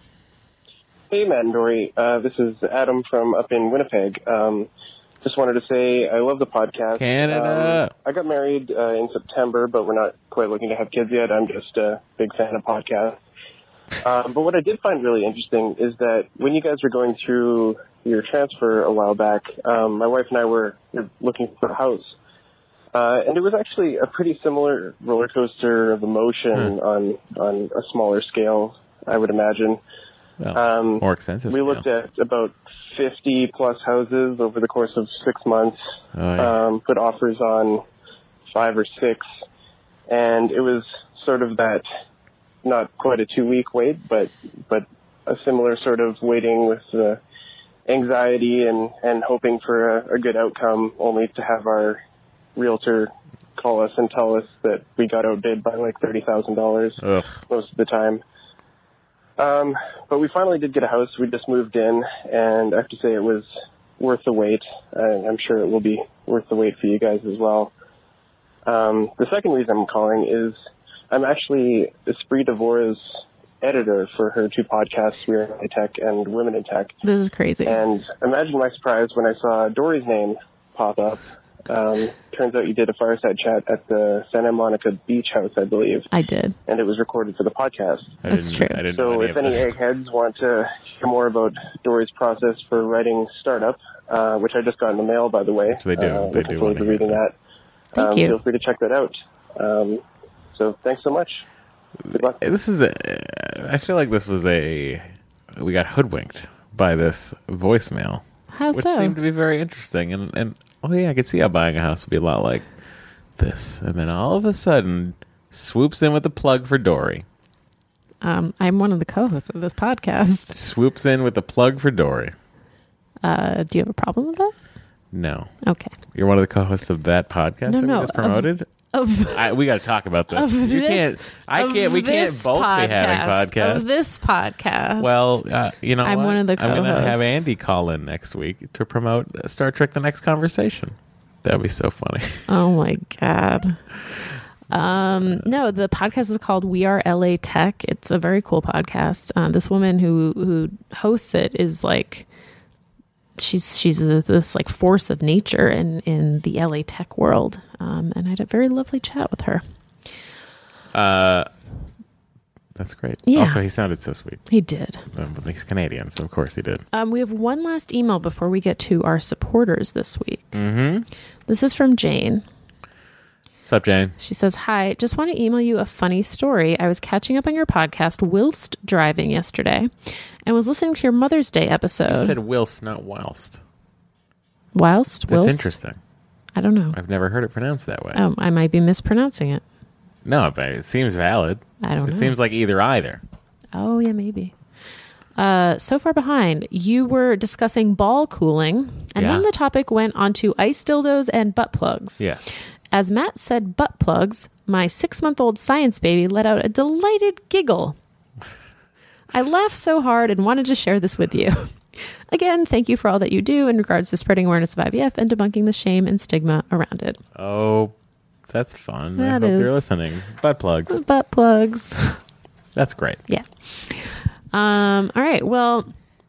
Hey, Matt and Dory. Uh, this is Adam from up in Winnipeg. Um, just wanted to say I love the podcast. Canada. Um, I got married uh, in September, but we're not quite looking to have kids yet. I'm just a big fan of podcasts. Um, but what I did find really interesting is that when you guys were going through your transfer a while back, um, my wife and I were looking for a house. Uh, and it was actually a pretty similar roller coaster of emotion Hmm. on, on a smaller scale, I would imagine. Well, Um, more expensive. We scale. looked at about fifty plus houses over the course of six months, Oh, yeah. um, put offers on five or six, and it was sort of that, not quite a two week wait, but, but a similar sort of waiting with the anxiety and, and hoping for a, a good outcome, only to have our realtor call us and tell us that we got outbid by like thirty thousand dollars Ugh. most of the time. Um, but we finally did get a house. We just moved in, and I have to say it was worth the wait. Uh, I'm sure it will be worth the wait for you guys as well. Um, the second reason I'm calling is I'm actually Esprit Devora's editor for her two podcasts, We Are in High Tech and Women in Tech. This is crazy. And imagine my surprise when I saw Dory's name pop up Um, turns out you did a fireside chat at the Santa Monica Beach House, I believe. I did. And it was recorded for the podcast. I That's didn't- true. I didn't know So any if of any this. eggheads want to hear more about Dory's process for writing Startup, uh, which I just got in the mail, by the way. So they do. Uh, They looking do forward wanna to hear reading that. that. Thank um, you. Feel free to check that out. Um, so thanks so much. Good luck. This is a. I feel like this was a. We got hoodwinked by this voicemail, How which so? seemed to be very interesting. And, and oh yeah, I could see how buying a house would be a lot like this. And then all of a sudden, swoops in with the plug for Dory. Um, I'm one of the co-hosts of this podcast. Swoops in with the plug for Dory. Uh, do you have a problem with that? No, Okay. you're one of the co-hosts of that podcast No, that no, we just of- promoted. Of, I, we got to talk about this. of you this, can't. I of can't. We can't this both podcast, be having podcasts. Of this podcast. Well, uh, you know, I'm what? one of the I'm going to have co-hosts. Andy call in next week to promote Star Trek: The Next Conversation. That'd be so funny. Oh my god. Um, no, the podcast is called We Are L A Tech. It's a very cool podcast. Um, this woman who who hosts it is like she's she's a, this like force of nature in in the L A tech world. Um, and I had a very lovely chat with her. Uh, that's great. Yeah. Also, he sounded so sweet. He did. Um, but he's Canadian, so of course he did. Um, we have one last email before we get to our supporters this week. Mm-hmm. This is from Jane. What's up, Jane? She says, hi, just want to email you a funny story. I was catching up on your podcast whilst driving yesterday and was listening to your Mother's Day episode. You said whilst, not whilst. whilst? That's whilst? interesting. I don't know. I've never heard it pronounced that way. Oh, I might be mispronouncing it. No, but it seems valid. I don't It know. seems like either either. Oh, yeah, maybe. Uh, so far behind, you were discussing ball cooling, and Yeah. then the topic went on to ice dildos and butt plugs. Yes. As Matt said butt plugs, my six-month-old science baby let out a delighted giggle. I laughed so hard and wanted to share this with you. Again, thank you for all that you do in regards to spreading awareness of I V F and debunking the shame and stigma around it. Oh, that's fun. That I hope is. you're listening. Butt plugs. Butt plugs. That's great. Yeah. Um, all right. Well,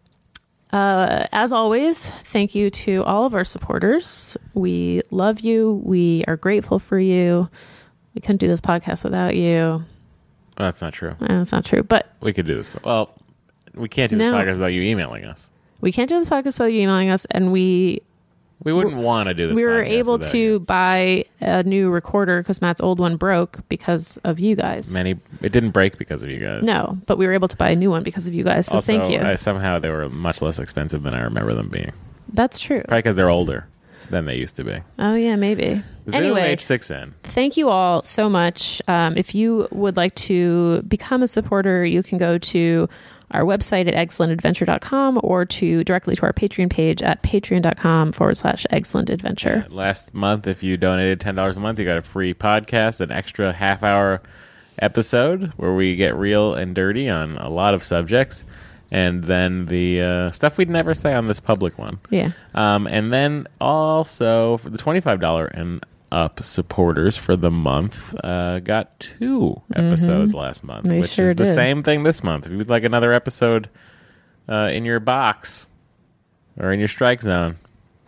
uh, as always, thank you to all of our supporters. We love you. We are grateful for you. We couldn't do this podcast without you. Well, that's not true. Uh, That's not true, but We could do this. Well, we can't do No. this podcast without you emailing us. we can't do this podcast without you emailing us, and we We wouldn't want to do this. we were podcast able without to you. buy a new recorder because Matt's old one broke because of you guys. Many. It didn't break because of you guys. No, but we were able to buy a new one because of you guys. So Also, thank you. I, somehow they were much less expensive than I remember them being. That's true. Probably because they're older than they used to be. Oh yeah, maybe. Zero Anyway, H six N. thank you all so much. Um, if you would like to become a supporter, you can go to our website at excellent adventure dot com or to directly to our Patreon page at patreon.com forward slash excellent adventure. Last month, if you donated ten dollars a month, you got a free podcast, an extra half hour episode where we get real and dirty on a lot of subjects. And then the uh, stuff we'd never say on this public one. Yeah. Um, and then also for the twenty-five dollars and up supporters for the month uh, got two episodes last month, They which sure is the did. same thing this month. If you'd like another episode uh, in your box or in your strike zone,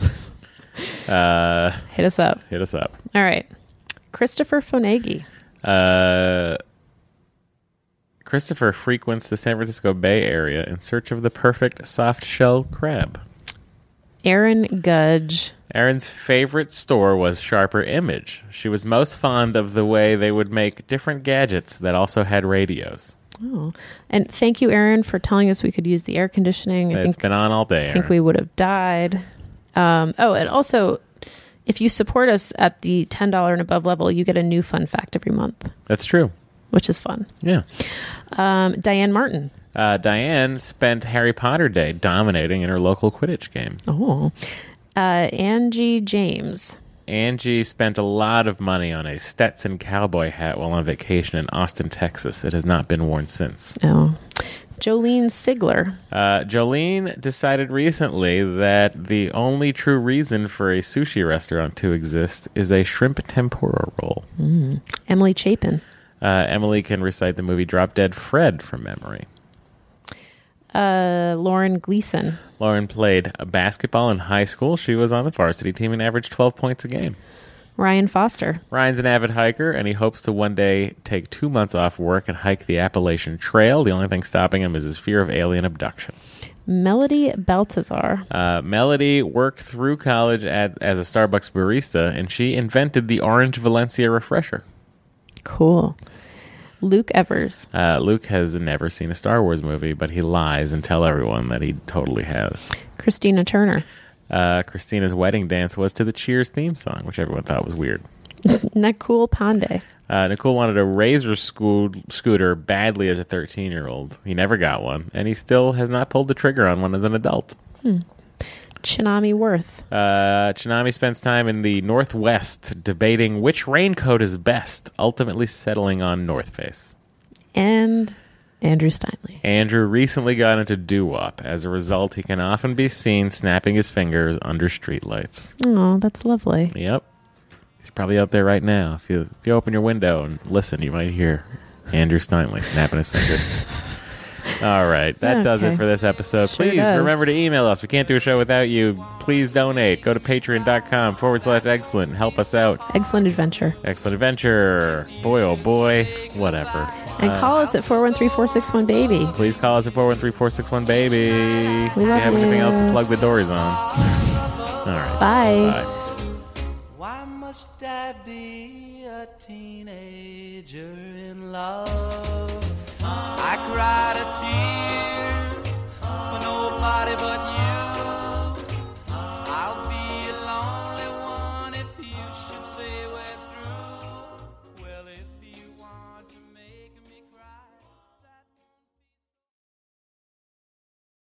uh, Hit us up. hit us up. All right. Christopher Fonagi. Uh, Christopher frequents the San Francisco Bay Area in search of the perfect soft shell crab. Aaron Gudge. Erin's favorite store was Sharper Image. She was most fond of the way they would make different gadgets that also had radios. Oh. And thank you, Aaron, for telling us we could use the air conditioning. I It's think been on all day. I think Erin. we would have died. Um, oh, and also, if you support us at the ten dollars and above level, you get a new fun fact every month, That's true. which is fun. Yeah. Um, Diane Martin. Uh, Diane spent Harry Potter Day dominating in her local Quidditch game. Oh. Uh, Angie James. Angie spent a lot of money on a Stetson cowboy hat while on vacation in Austin, Texas. It has not been worn since. Oh. Jolene Sigler. Uh, Jolene decided recently that the only true reason for a sushi restaurant to exist is a shrimp tempura roll. Mm. Emily Chapin. Uh, Emily can recite the movie Drop Dead Fred from memory. Uh, Lauren Gleason. Lauren played basketball in high school. She was on the varsity team and averaged twelve points a game. Ryan Foster. Ryan's an avid hiker, and he hopes to one day take two months off work and hike the Appalachian Trail. The only thing stopping him is his fear of alien abduction. Melody Baltazar. Uh, Melody worked through college at, as a Starbucks barista, and she invented the Orange Valencia refresher. Cool. Luke Evers. Uh, Luke has never seen a Star Wars movie, but he lies and tell everyone that he totally has. Christina Turner. Uh, Christina's wedding dance was to the Cheers theme song, which everyone thought was weird. Nakul Pandey. Uh, Nicole wanted a Razor sco- scooter badly as a thirteen-year-old. He never got one, and he still has not pulled the trigger on one as an adult. Hmm. Chinami Worth. Uh, Chinami spends time in the Northwest debating which raincoat is best, ultimately settling on North Face. And Andrew Steinley. Andrew recently got into doo-wop. As a result, he can often be seen snapping his fingers under streetlights. Oh, that's lovely. Yep. He's probably out there right now. If you if you open your window and listen, you might hear Andrew Steinley snapping his fingers. All right. That Okay. does it for this episode. Sure Please does. remember to email us. We can't do a show without you. Please donate. Go to patreon.com forward slash excellent and help us out. Excellent adventure. Excellent adventure. Boy, oh boy. Whatever. And Uh, call us at four one three, four six one, baby. Please call us at four one three, four six one, baby. We If you love have anything you. else to plug the doors on. All right. Bye. Bye. Why must I be a teenager in love? I cried a tear for nobody but you.